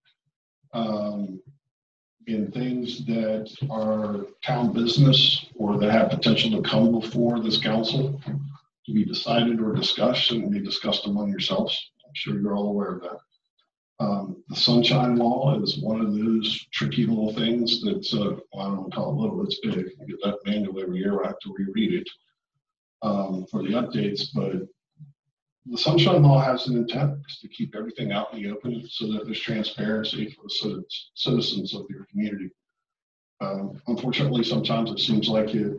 [SPEAKER 7] Um, in things that are town business or that have potential to come before this council to be decided or discussed and be discussed among yourselves. I'm sure you're all aware of that. Um, the Sunshine Law is one of those tricky little things that's, uh, well, I don't want to call it little, it's big. I get that manual every year, I have to reread it um, for the updates, but the Sunshine Law has an intent to keep everything out in the open so that there's transparency for the citizens of your community. Um, unfortunately, sometimes it seems like it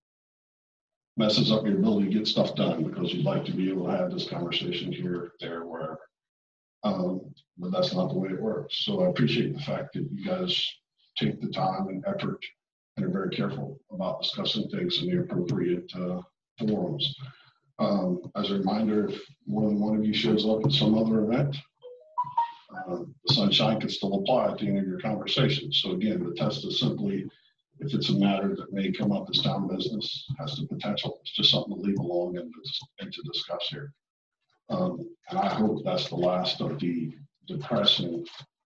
[SPEAKER 7] messes up your ability to get stuff done because you'd like to be able to have this conversation here, there, wherever. Um, but that's not the way it works. So I appreciate the fact that you guys take the time and effort and are very careful about discussing things in the appropriate uh, forums. Um, as a reminder, if more than one of you shows up at some other event, uh, the sunshine can still apply at the end of your conversation. So again, the test is simply, if it's a matter that may come up as town business, has the potential, it's just something to leave along and, and to discuss here. Um, and I hope that's the last of the depressing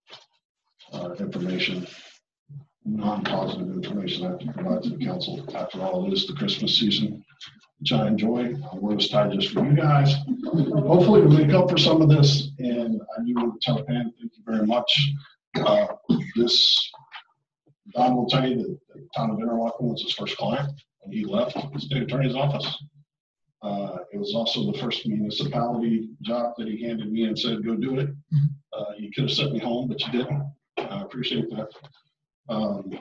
[SPEAKER 7] uh, information, non-positive information I have to provide to the council. After all, it is the Christmas season, which I enjoy. I wore this tie just for you guys. Hopefully we'll make up for some of this. And I do want to tell Pam, thank you very much. Uh, this, Don will tell you that the town of Interlaken was his first client when he left the state attorney's office. Uh, it was also the first municipality job that he handed me and said, go do it. Uh, you could have sent me home, but you didn't. I appreciate that. Um,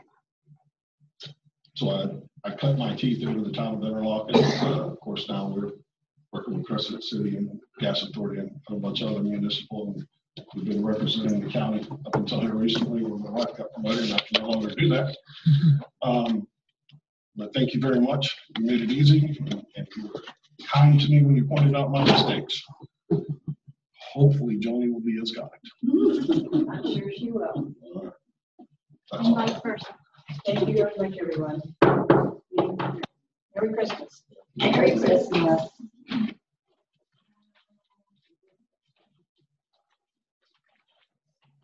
[SPEAKER 7] so I, I cut my teeth into the town of Interlaken. Uh, of course, now we're working with Crescent City and Gas Authority and a bunch of other municipal. And we've been representing the county up until here recently when my wife got promoted and I can no longer do that. Um, but thank you very much. You made it easy and, and you were kind to me when you pointed out my mistakes. Hopefully Joni will be as kind.
[SPEAKER 6] I'm sure she will.
[SPEAKER 7] Uh,
[SPEAKER 6] that's all. Vice versa. Thank you very much, everyone. Merry Christmas.
[SPEAKER 8] Merry Christmas.